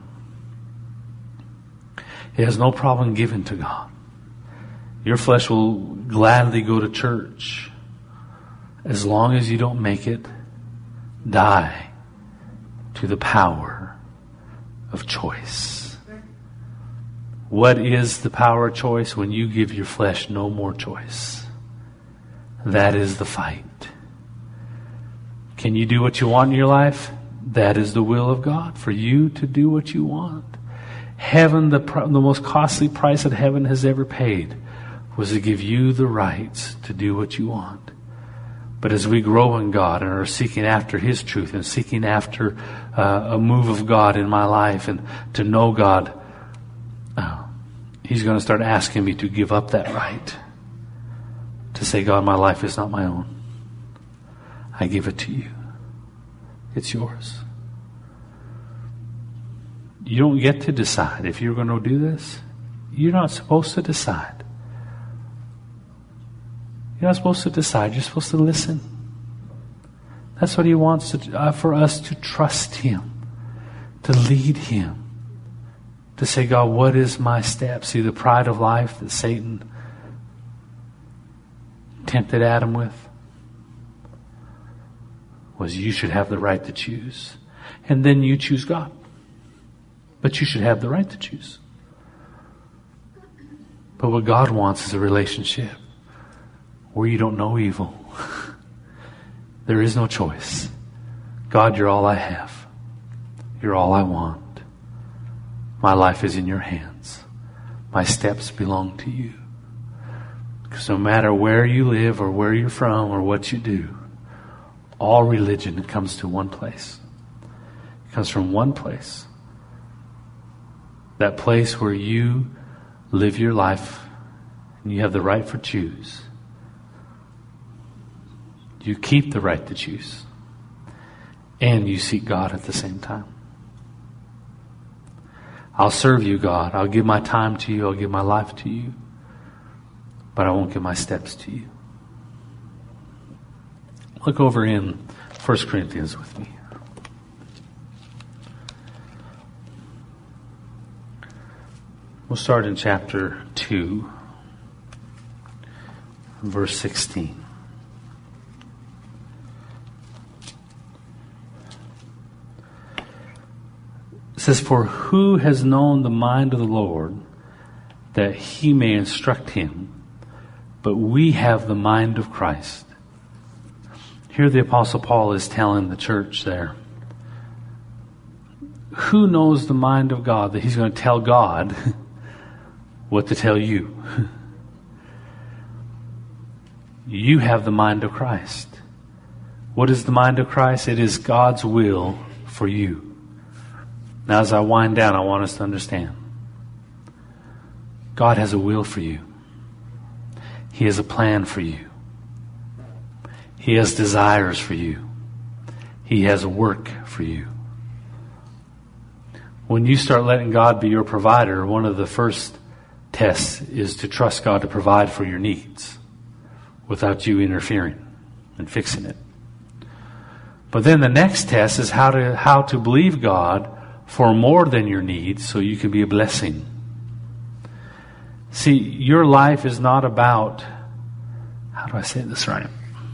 It has no problem giving to God. Your flesh will gladly go to church as long as you don't make it die to the power of choice. What is the power of choice? When you give your flesh no more choice. That is the fight. Can you do what you want in your life? That is the will of God, for you to do what you want. Heaven, the, the most costly price that heaven has ever paid was to give you the rights to do what you want. But as we grow in God and are seeking after His truth and seeking after uh, a move of God in my life and to know God, uh, He's going to start asking me to give up that right. To say, God, my life is not my own. I give it to you. It's yours. You don't get to decide if you're going to do this. You're not supposed to decide. You're not supposed to decide. You're supposed to listen. That's what He wants to, uh, for us to trust Him, to lead Him, to say, God, what is my step? See, the pride of life that Satan tempted Adam with was you should have the right to choose. And then you choose God. But you should have the right to choose. But what God wants is a relationship where you don't know evil. There is no choice. God, you're all I have. You're all I want. My life is in your hands. My steps belong to you. Because no matter where you live or where you're from or what you do, all religion comes to one place. It comes from one place. That place where you live your life and you have the right to choose. You keep the right to choose. And you seek God at the same time. I'll serve you, God. I'll give my time to you. I'll give my life to you. But I won't give my steps to you. Look over in First Corinthians with me. We'll start in chapter two, verse sixteen. It says, "For who has known the mind of the Lord, that he may instruct him? But we have the mind of Christ." Here the Apostle Paul is telling the church there, who knows the mind of God, that he's going to tell God what to tell you? You have the mind of Christ. What is the mind of Christ? It is God's will for you. Now, as I wind down, I want us to understand. God has a will for you. He has a plan for you. He has desires for you. He has a work for you. When you start letting God be your provider, one of the first tests is to trust God to provide for your needs without you interfering and fixing it. But then the next test is how to how to believe God for more than your needs so you can be a blessing. See, your life is not about, how do I say this right?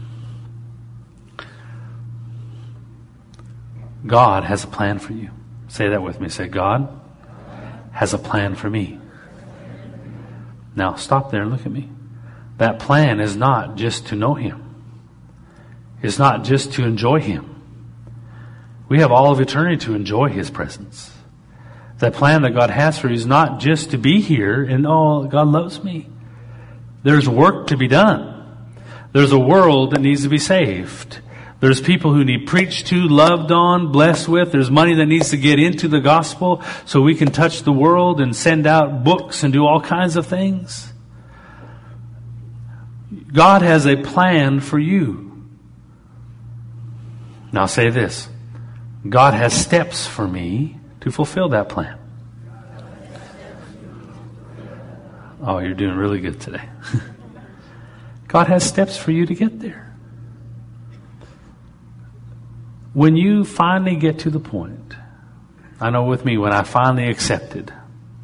God has a plan for you. Say that with me. Say, God has a plan for me. Now stop there and look at me. That plan is not just to know Him. It's not just to enjoy Him. We have all of eternity to enjoy His presence. That plan that God has for you is not just to be here and, oh, God loves me. There's work to be done. There's a world that needs to be saved. There's people who need preached to, loved on, blessed with. There's money that needs to get into the gospel so we can touch the world and send out books and do all kinds of things. God has a plan for you. Now say this. God has steps for me to fulfill that plan. Oh, you're doing really good today. God has steps for you to get there. When you finally get to the point, I know with me, when I finally accepted,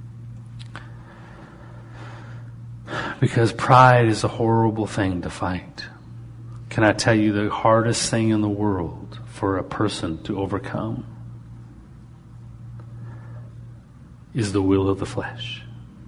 because pride is a horrible thing to fight. Can I tell you the hardest thing in the world for a person to overcome is the will of the flesh.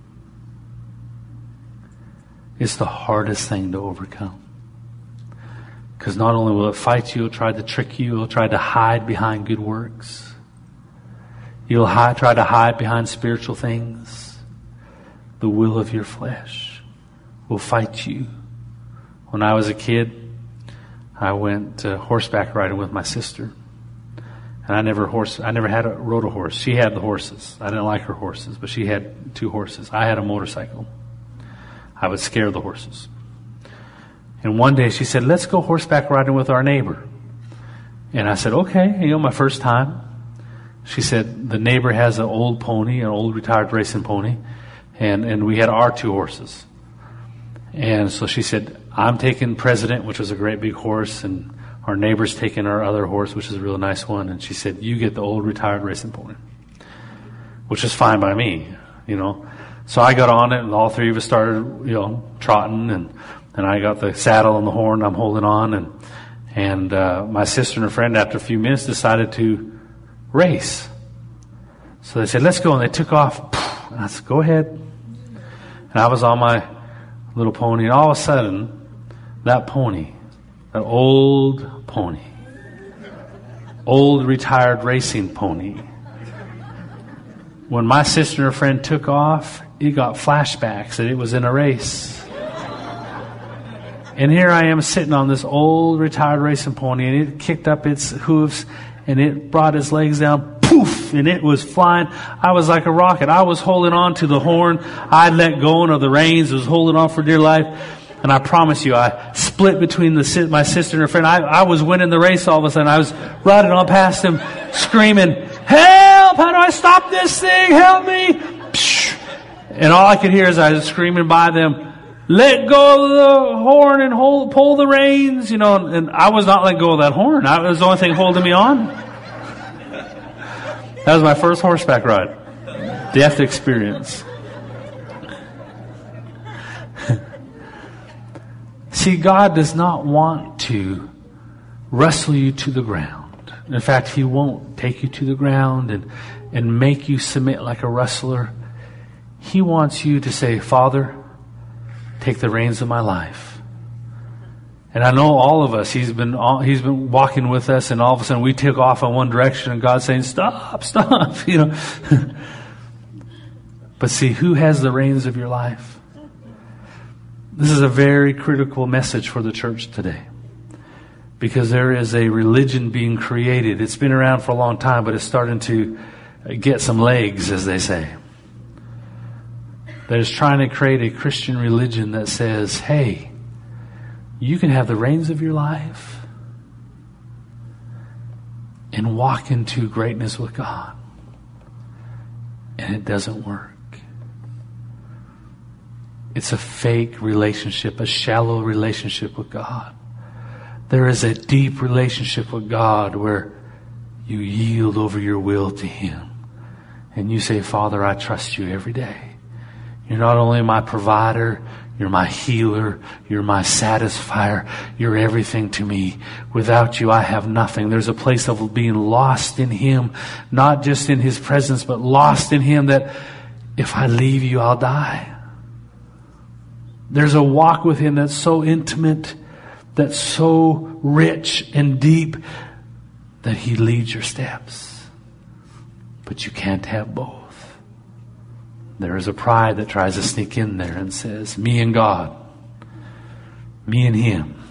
It's the hardest thing to overcome. Because not only will it fight you, it'll try to trick you, it'll try to hide behind good works. You'll hide, try to hide behind spiritual things. The will of your flesh will fight you. When I was a kid, I went uh, horseback riding with my sister. And I never horse. I never had a, rode a horse. She had the horses. I didn't like her horses, but she had two horses. I had a motorcycle. I would scare the horses. And one day she said, let's go horseback riding with our neighbor. And I said, okay, you know, my first time. She said, the neighbor has an old pony, an old retired racing pony. And, and we had our two horses. And so she said, I'm taking President, which was a great big horse, and our neighbor's taking our other horse, which is a real nice one. And she said, you get the old retired racing pony, which is fine by me, you know. So I got on it, and all three of us started, you know, trotting, and, and I got the saddle and the horn I'm holding on, and and uh, my sister and her friend, after a few minutes, decided to race. So they said, let's go, and they took off. And I said, go ahead. And I was on my little pony, and all of a sudden, that pony, that old pony, old retired racing pony, when my sister and her friend took off, it got flashbacks that it was in a race. And here I am sitting on this old retired racing pony, and it kicked up its hooves and it brought its legs down, poof, and it was flying. I was like a rocket. I was holding on to the horn. I'd let go of the reins. I was holding on for dear life. And I promise you, I split between the, my sister and her friend. I, I was winning the race all of a sudden. I was riding on past them, screaming, "Help! How do I stop this thing? Help me!" And all I could hear is I was screaming by them, "Let go of the horn and hold, pull the reins," you know, and I was not letting go of that horn. That was the only thing holding me on. That was my first horseback ride. Death experience. See, God does not want to wrestle you to the ground. In fact, He won't take you to the ground and, and make you submit like a wrestler. He wants you to say, "Father, take the reins of my life." And I know all of us, he's been he's been walking with us, and all of a sudden we took off in one direction, and God's saying, "Stop, stop," you know. But see, who has the reins of your life? This is a very critical message for the church today, because there is a religion being created. It's been around for a long time, but it's starting to get some legs, as they say. That is trying to create a Christian religion that says, hey, you can have the reins of your life and walk into greatness with God. And it doesn't work. It's a fake relationship, a shallow relationship with God. There is a deep relationship with God where you yield over your will to Him. And you say, "Father, I trust you every day. You're not only my provider, you're my healer, you're my satisfier, you're everything to me. Without you, I have nothing." There's a place of being lost in Him, not just in His presence, but lost in Him, that if I leave you, I'll die. There's a walk with Him that's so intimate, that's so rich and deep, that He leads your steps. But you can't have both. There is a pride that tries to sneak in there and says, "Me and God, me and Him."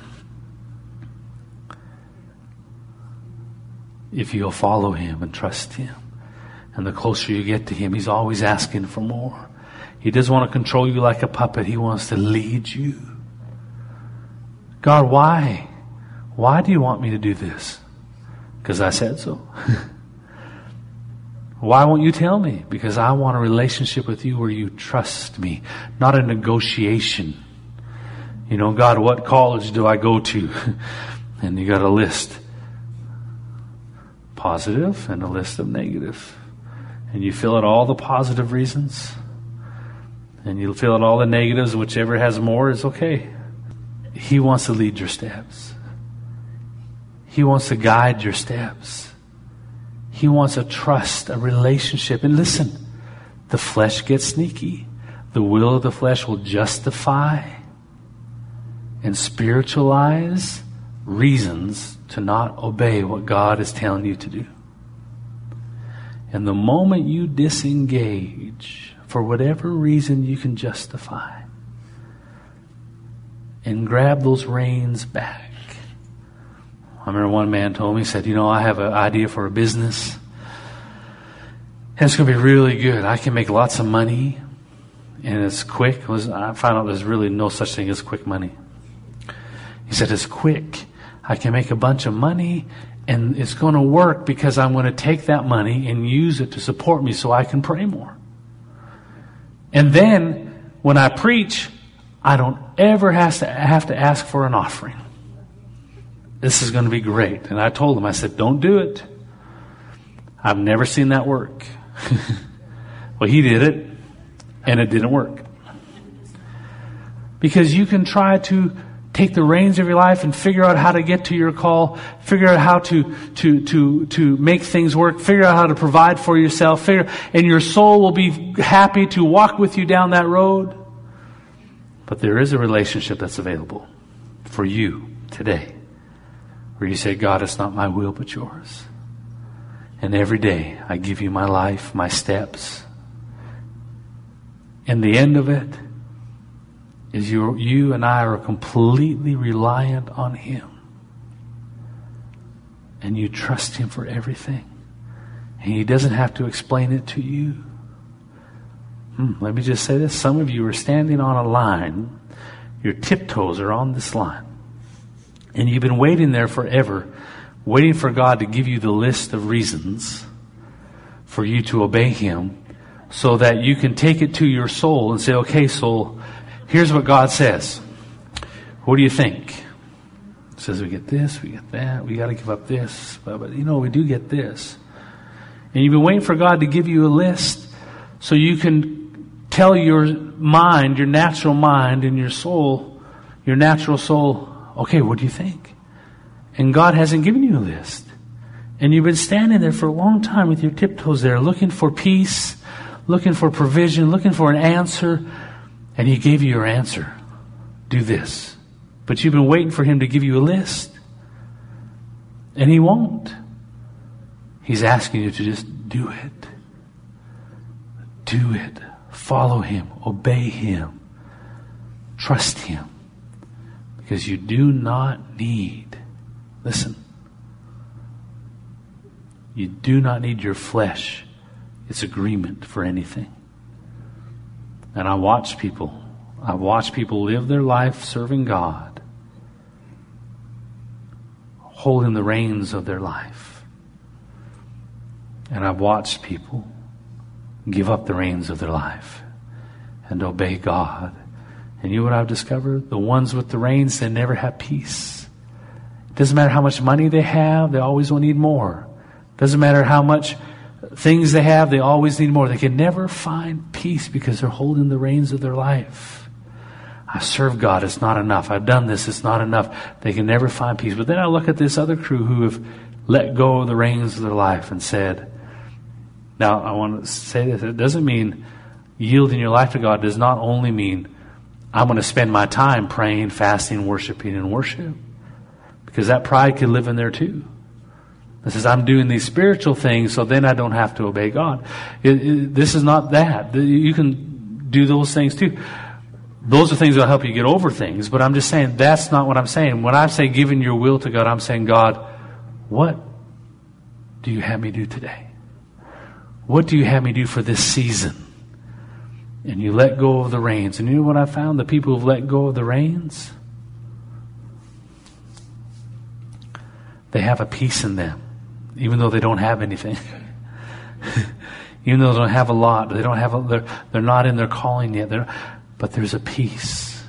If you'll follow Him and trust Him, and the closer you get to Him, He's always asking for more. He doesn't want to control you like a puppet. He wants to lead you. "God, why? Why do you want me to do this?" "Because I said so." "Why won't you tell me?" "Because I want a relationship with you where you trust me, not a negotiation. You know, God, what college do I go to?" And you got a list. Positive and a list of negative. And you fill out all the positive reasons. And you'll fill out all the negatives. Whichever has more is okay. He wants to lead your steps. He wants to guide your steps. He wants a trust, a relationship. And listen, the flesh gets sneaky. The will of the flesh will justify and spiritualize reasons to not obey what God is telling you to do. And the moment you disengage, for whatever reason you can justify, and grab those reins back. I remember one man told me, he said, "You know, I have an idea for a business. And it's going to be really good. I can make lots of money. And it's quick." I found out there's really no such thing as quick money. He said, "It's quick. I can make a bunch of money, and it's going to work because I'm going to take that money and use it to support me so I can pray more. And then when I preach, I don't ever have to have to ask for an offering. This is going to be great." And I told him, I said, "Don't do it. I've never seen that work." Well, he did it, and it didn't work. Because you can try to take the reins of your life and figure out how to get to your call, figure out how to to to to make things work, figure out how to provide for yourself, figure, and your soul will be happy to walk with you down that road. But there is a relationship that's available. for you today, where you say, God, it's not my will but yours. And every day I give you my life, my steps. And the end of it is you, you and I are completely reliant on Him. And you trust Him for everything. And He doesn't have to explain it to you. Hmm, let me just say this. Some of you are standing on a line. Your tiptoes are on this line. And you've been waiting there forever, waiting for God to give you the list of reasons for you to obey Him, so that you can take it to your soul and say, okay, soul, here's what God says. What do you think? It says we get this, we get that, we got to give up this. But, but, you know, we do get this. And you've been waiting for God to give you a list so you can tell your mind, your natural mind and your soul, your natural soul, okay, what do you think? And God hasn't given you a list. And you've been standing there for a long time with your tiptoes there, looking for peace, looking for provision, looking for an answer. And He gave you your answer. Do this. But you've been waiting for Him to give you a list. And He won't. He's asking you to just do it. Do it. Follow Him. Obey Him. Trust Him. Because you do not need, listen, you do not need your flesh, its agreement for anything. And I watch people, I watch people live their life serving God, holding the reins of their life. And I've watched people give up the reins of their life and obey God. And you know what I've discovered? The ones with the reins, they never have peace. It doesn't matter how much money they have, they always will need more. It doesn't matter how much things they have, they always need more. They can never find peace because they're holding the reins of their life. I serve God, it's not enough. I've done this, it's not enough. They can never find peace. But then I look at this other crew who have let go of the reins of their life and said, now I want to say this, it doesn't mean yielding your life to God does not only mean I'm going to spend my time praying, fasting, worshiping, and worship. Because that pride could live in there too. It says, I'm doing these spiritual things so then I don't have to obey God. It, it, this is not that. You can do those things too. Those are things that will help you get over things. But I'm just saying, that's not what I'm saying. When I say giving your will to God, I'm saying, God, what do you have me do today? What do you have me do for this season? And you let go of the reins. And you know what I found? The people who've let go of the reins, they have a peace in them, even though they don't have anything. Even though they don't have a lot, they don't have. A, they're they're not in their calling yet. They're, but there's a peace.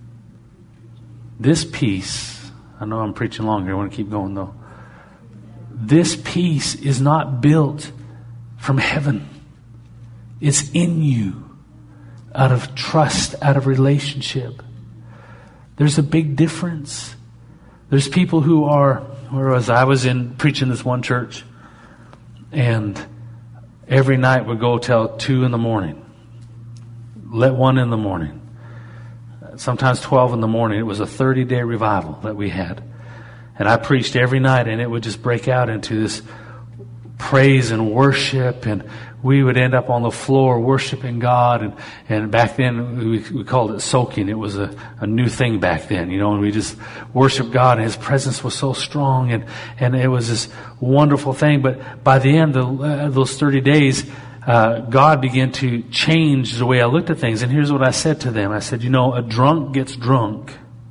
This peace. I know I'm preaching longer. I want to keep going though. This peace is not built from heaven. It's in you. Out of trust, out of relationship. There's a big difference. There's people who are, where was I? I was in preaching this one church, and every night would go till two in the morning. Let one in the morning. Sometimes twelve in the morning. It was a thirty-day revival that we had. And I preached every night, and it would just break out into this praise and worship, and we would end up on the floor worshiping God. And, and back then we, we called it soaking. It was a, a new thing back then, you know, and we just worshiped God, and His presence was so strong, and, and it was this wonderful thing. But by the end of uh, those thirty days, uh, God began to change the way I looked at things. And here's what I said to them. I said, you know, a drunk gets drunk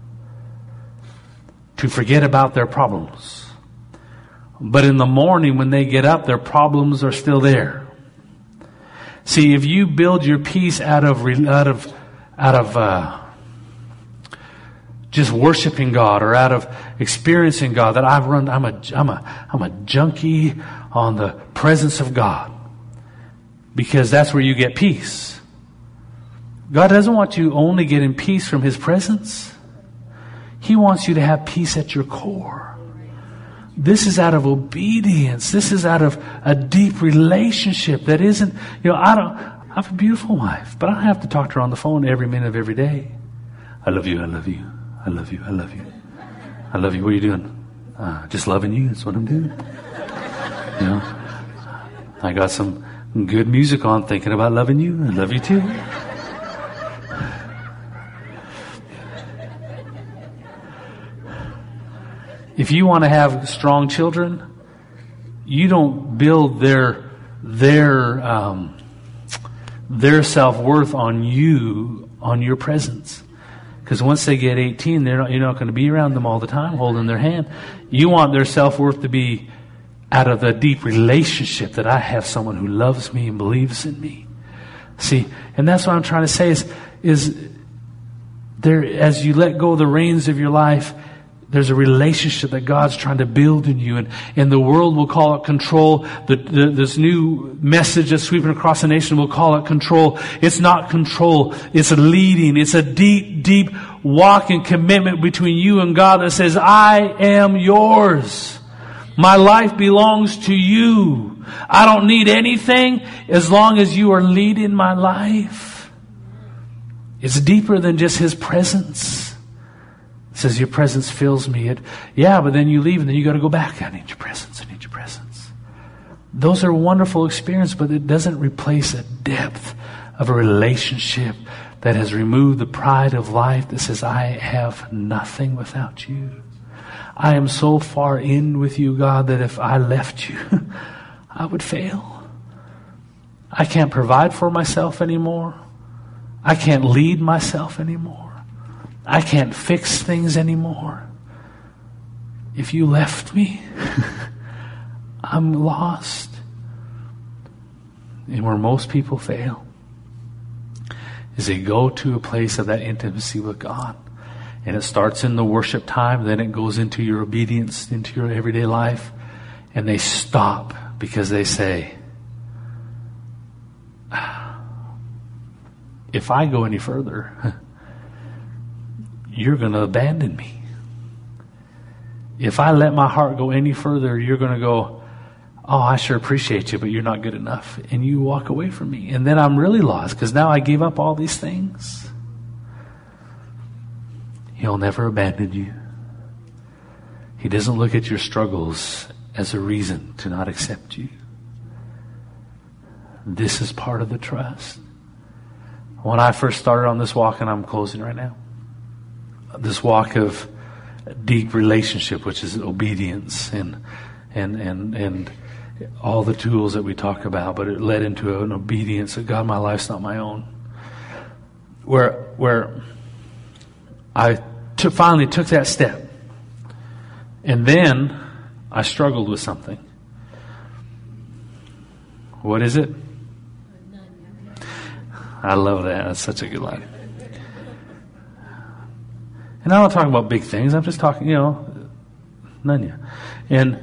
to forget about their problems. But in the morning when they get up, their problems are still there. See, if you build your peace out of out of out of uh, just worshiping God, or out of experiencing God, that I've run, I'm a I'm a I'm a junkie on the presence of God, because that's where you get peace. God doesn't want you only getting peace from His presence. He wants you to have peace at your core. This is out of obedience. This is out of a deep relationship that isn't, you know, I don't, I have a beautiful wife, but I don't have to talk to her on the phone every minute of every day. I love you, I love you, I love you, I love you. I love you. What are you doing? Uh, just loving you. That's what I'm doing. You know, I got some good music on, thinking about loving you. I love you too. If you want to have strong children, you don't build their their um, their self-worth on you, on your presence. Because once they get eighteen, they're not, you're not going to be around them all the time, holding their hand. You want their self-worth to be out of the deep relationship that I have someone who loves me and believes in me. See, and that's what I'm trying to say is, is there, as you let go of the reins of your life, there's a relationship that God's trying to build in you. And, and the world will call it control. The, the, this new message that's sweeping across the nation will call it control. It's not control. It's a leading. It's a deep, deep walk and commitment between you and God that says, I am yours. My life belongs to you. I don't need anything as long as you are leading my life. It's deeper than just His presence. It says your presence fills me. It, yeah, but then you leave and then you got to go back. I need your presence. I need your presence. Those are wonderful experiences, but it doesn't replace a depth of a relationship that has removed the pride of life that says, I have nothing without you. I am so far in with you, God, that if I left you, I would fail. I can't provide for myself anymore. I can't lead myself anymore. I can't fix things anymore. If you left me, I'm lost. And where most people fail is they go to a place of that intimacy with God. And it starts in the worship time, then it goes into your obedience, into your everyday life. And they stop because they say, if I go any further, you're going to abandon me. If I let my heart go any further, you're going to go, oh, I sure appreciate you, but you're not good enough. And you walk away from me. And then I'm really lost because now I gave up all these things. He'll never abandon you. He doesn't look at your struggles as a reason to not accept you. This is part of the trust. When I first started on this walk, and I'm closing right now, this walk of deep relationship, which is obedience and and and and all the tools that we talk about, but it led into an obedience that God, my life's not my own. Where where I took, finally took that step, and then I struggled with something. What is it? I love that. That's such a good line. And I'm not talking about big things. I'm just talking, you know, Nanya. And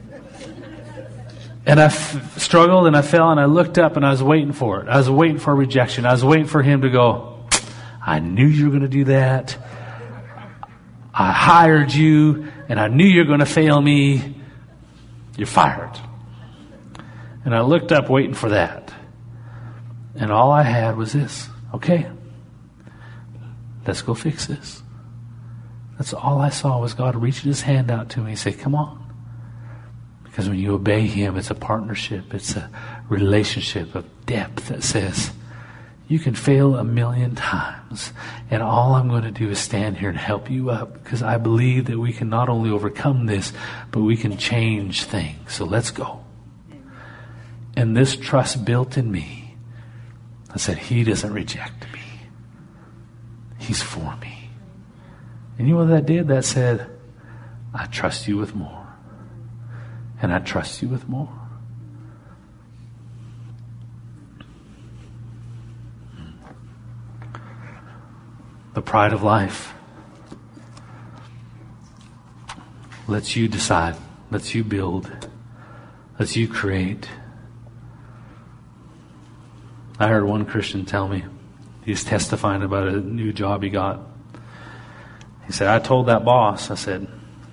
and I f- struggled and I fell and I looked up and I was waiting for it. I was waiting for rejection. I was waiting for him to go, I knew you were going to do that. I hired you and I knew you were going to fail me. You're fired. And I looked up waiting for that. And all I had was this. Okay, let's go fix this. That's all I saw was God reaching His hand out to me and say, come on. Because when you obey Him, it's a partnership. It's a relationship of depth that says, you can fail a million times. And all I'm going to do is stand here and help you up. Because I believe that we can not only overcome this, but we can change things. So let's go. And this trust built in me, I said, He doesn't reject me. He's for me. And you know what that did? That said, I trust you with more. And I trust you with more. The pride of life lets you decide, lets you build, lets you create. I heard one Christian tell me, he was testifying about a new job he got. He said, I told that boss, I said,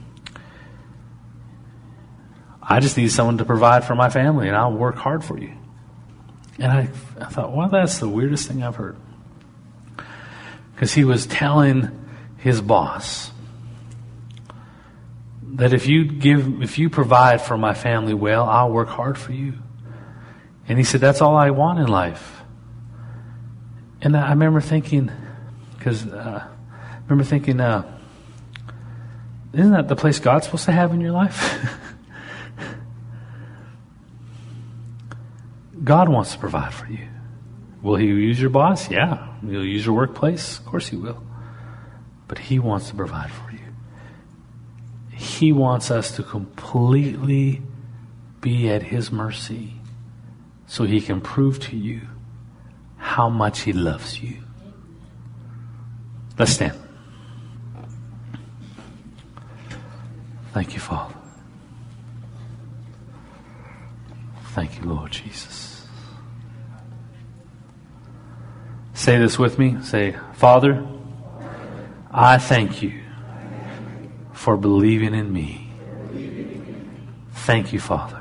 I just need someone to provide for my family and I'll work hard for you. And I, I thought, well, that's the weirdest thing I've heard. Because he was telling his boss, that if you give, if you provide for my family well, I'll work hard for you. And he said, that's all I want in life. And I remember thinking, because uh, I remember thinking, uh, isn't that the place God's supposed to have in your life? God wants to provide for you. Will He use your boss? Yeah. Will He use your workplace? Of course He will. But He wants to provide for you. He wants us to completely be at His mercy so He can prove to you how much He loves you. Let's stand. Thank you, Father. Thank you, Lord Jesus. Say this with me. Say, Father, I thank you for believing in me. Thank you, Father,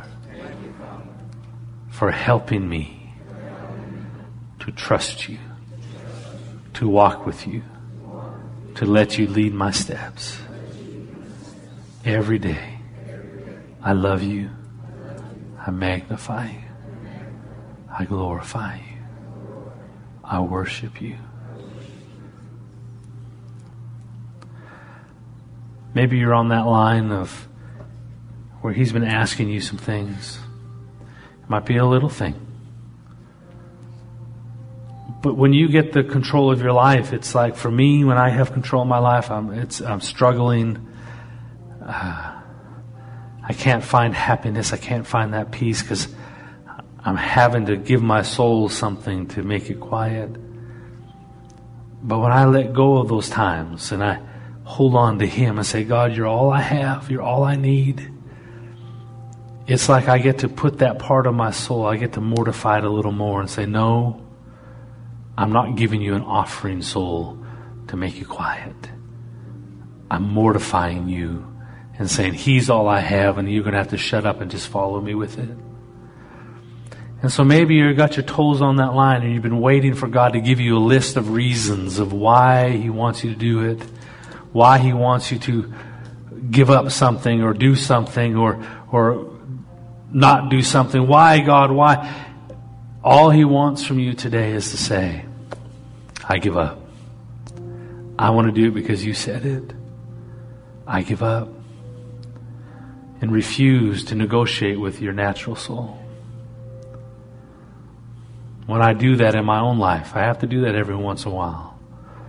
for helping me to trust you, to walk with you, to let you lead my steps every day. I love you. I magnify you. I glorify you. I worship you. Maybe you're on that line of where He's been asking you some things. It might be a little thing. But when you get the control of your life, it's like for me, when I have control of my life, I'm, it's, I'm struggling. Uh, I can't find happiness. I can't find that peace because I'm having to give my soul something to make it quiet. But when I let go of those times and I hold on to Him and say, God, you're all I have. You're all I need. It's like I get to put that part of my soul, I get to mortify it a little more and say, no, I'm not giving you an offering soul to make you quiet. I'm mortifying you and saying, He's all I have, and you're going to have to shut up and just follow me with it. And so maybe you've got your toes on that line and you've been waiting for God to give you a list of reasons of why He wants you to do it, why He wants you to give up something or do something or or not do something. Why, God, why? All He wants from you today is to say, I give up. I want to do it because you said it. I give up. And refuse to negotiate with your natural soul. When I do that in my own life, I have to do that every once in a while.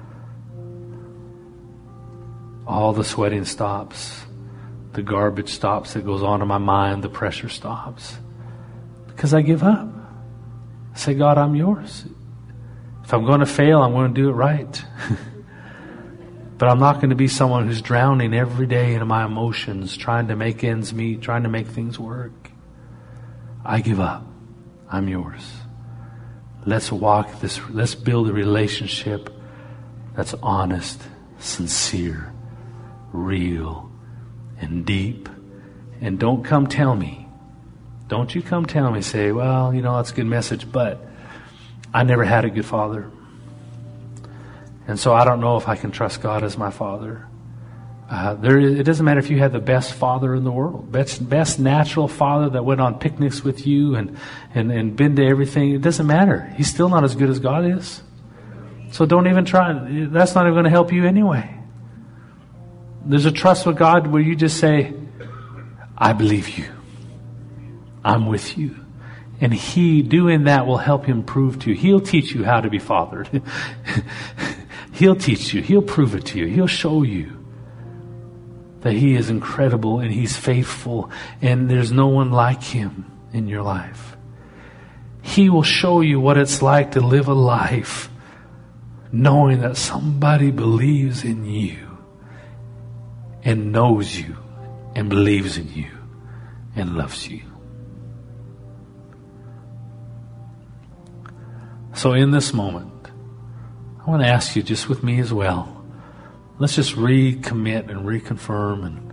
All the sweating stops. The garbage stops that goes on in my mind. The pressure stops. Because I give up. I say, God, I'm yours. If I'm going to fail, I'm going to do it right. But I'm not going to be someone who's drowning every day in my emotions, trying to make ends meet, trying to make things work. I give up. I'm yours. Let's walk this, let's build a relationship that's honest, sincere, real, and deep. And don't come tell me. Don't you come tell me, say, well, you know, that's a good message, but I never had a good father. And so I don't know if I can trust God as my father. Uh, there, it doesn't matter if you had the best father in the world, best, best natural father that went on picnics with you and, and, and been to everything. It doesn't matter. He's still not as good as God is. So don't even try. That's not even going to help you anyway. There's a trust with God where you just say, I believe you. I'm with you. And He, doing that, will help Him prove to you. He'll teach you how to be fathered. He'll teach you. He'll prove it to you. He'll show you that He is incredible and He's faithful and there's no one like Him in your life. He will show you what it's like to live a life knowing that somebody believes in you and knows you and believes in you and loves you. So in this moment, I want to ask you just with me as well, let's just recommit and reconfirm and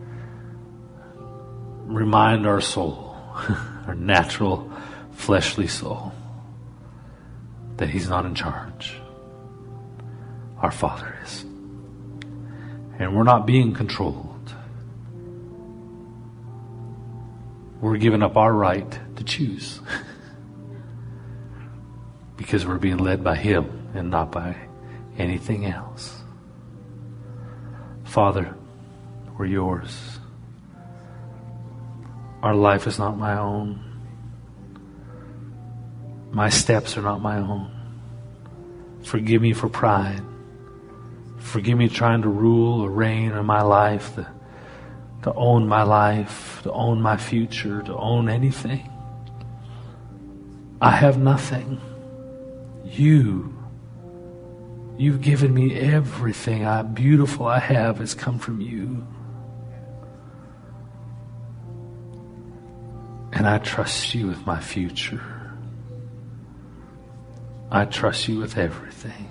remind our soul, our natural fleshly soul, that He's not in charge. Our Father is. And we're not being controlled. we're giving up our right to choose. Because we're being led by Him and not by anything else. Father, we're yours. Our life is not my own. My steps are not my own. Forgive me for pride. Forgive me trying to rule or reign in my life, to, to own my life, to own my future, to own anything. I have nothing. You, you've given me everything I, beautiful I have has come from you. And I trust you with my future. I trust you with everything.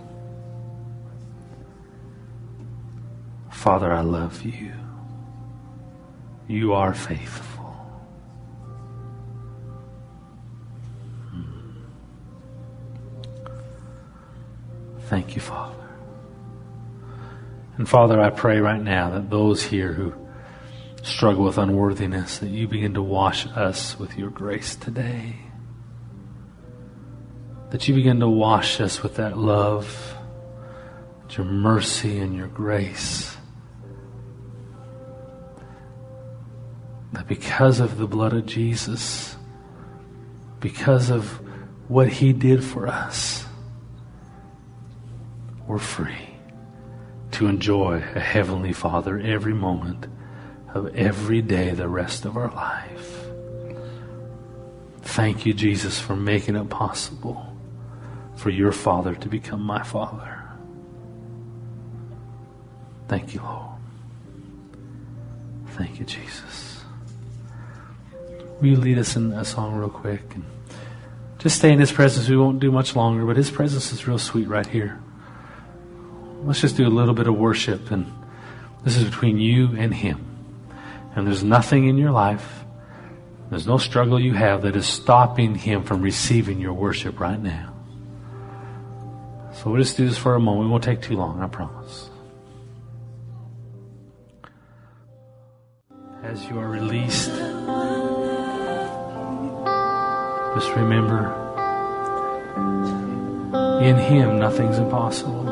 Father, I love you. You are faithful. Hmm. Thank you, Father. And Father, I pray right now that those here who struggle with unworthiness, that you begin to wash us with your grace today. That you begin to wash us with that love, with your mercy and your grace. That because of the blood of Jesus, because of what He did for us, we're free to enjoy a Heavenly Father every moment of every day the rest of our life. Thank you, Jesus, for making it possible for your Father to become my Father. Thank you, Lord. Thank you, Jesus. Will you lead us in a song real quick? And just stay in His presence. We won't do much longer, but His presence is real sweet right here. Let's just do a little bit of worship, and this is between you and Him. And there's nothing in your life, there's no struggle you have that is stopping Him from receiving your worship right now. So we'll just do this for a moment. It won't take too long, I promise. As you are released, just remember, in Him nothing's impossible.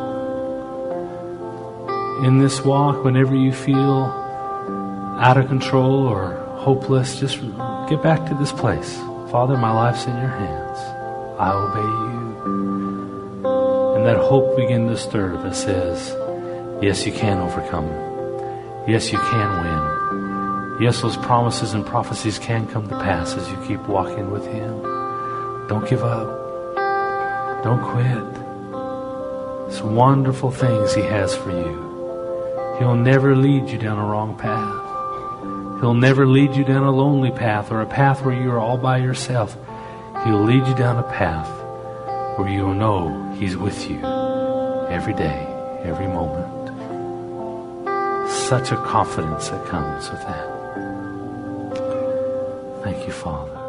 In this walk, whenever you feel out of control or hopeless, just get back to this place. Father, my life's in your hands. I obey you. And that hope begin to stir that says, yes, you can overcome. Yes, you can win. Yes, those promises and prophecies can come to pass as you keep walking with Him. Don't give up. Don't quit. It's wonderful things He has for you. He'll never lead you down a wrong path. He'll never lead you down a lonely path or a path where you are all by yourself. He'll lead you down a path where you'll know He's with you every day, every moment. Such a confidence that comes with that. Thank you, Father.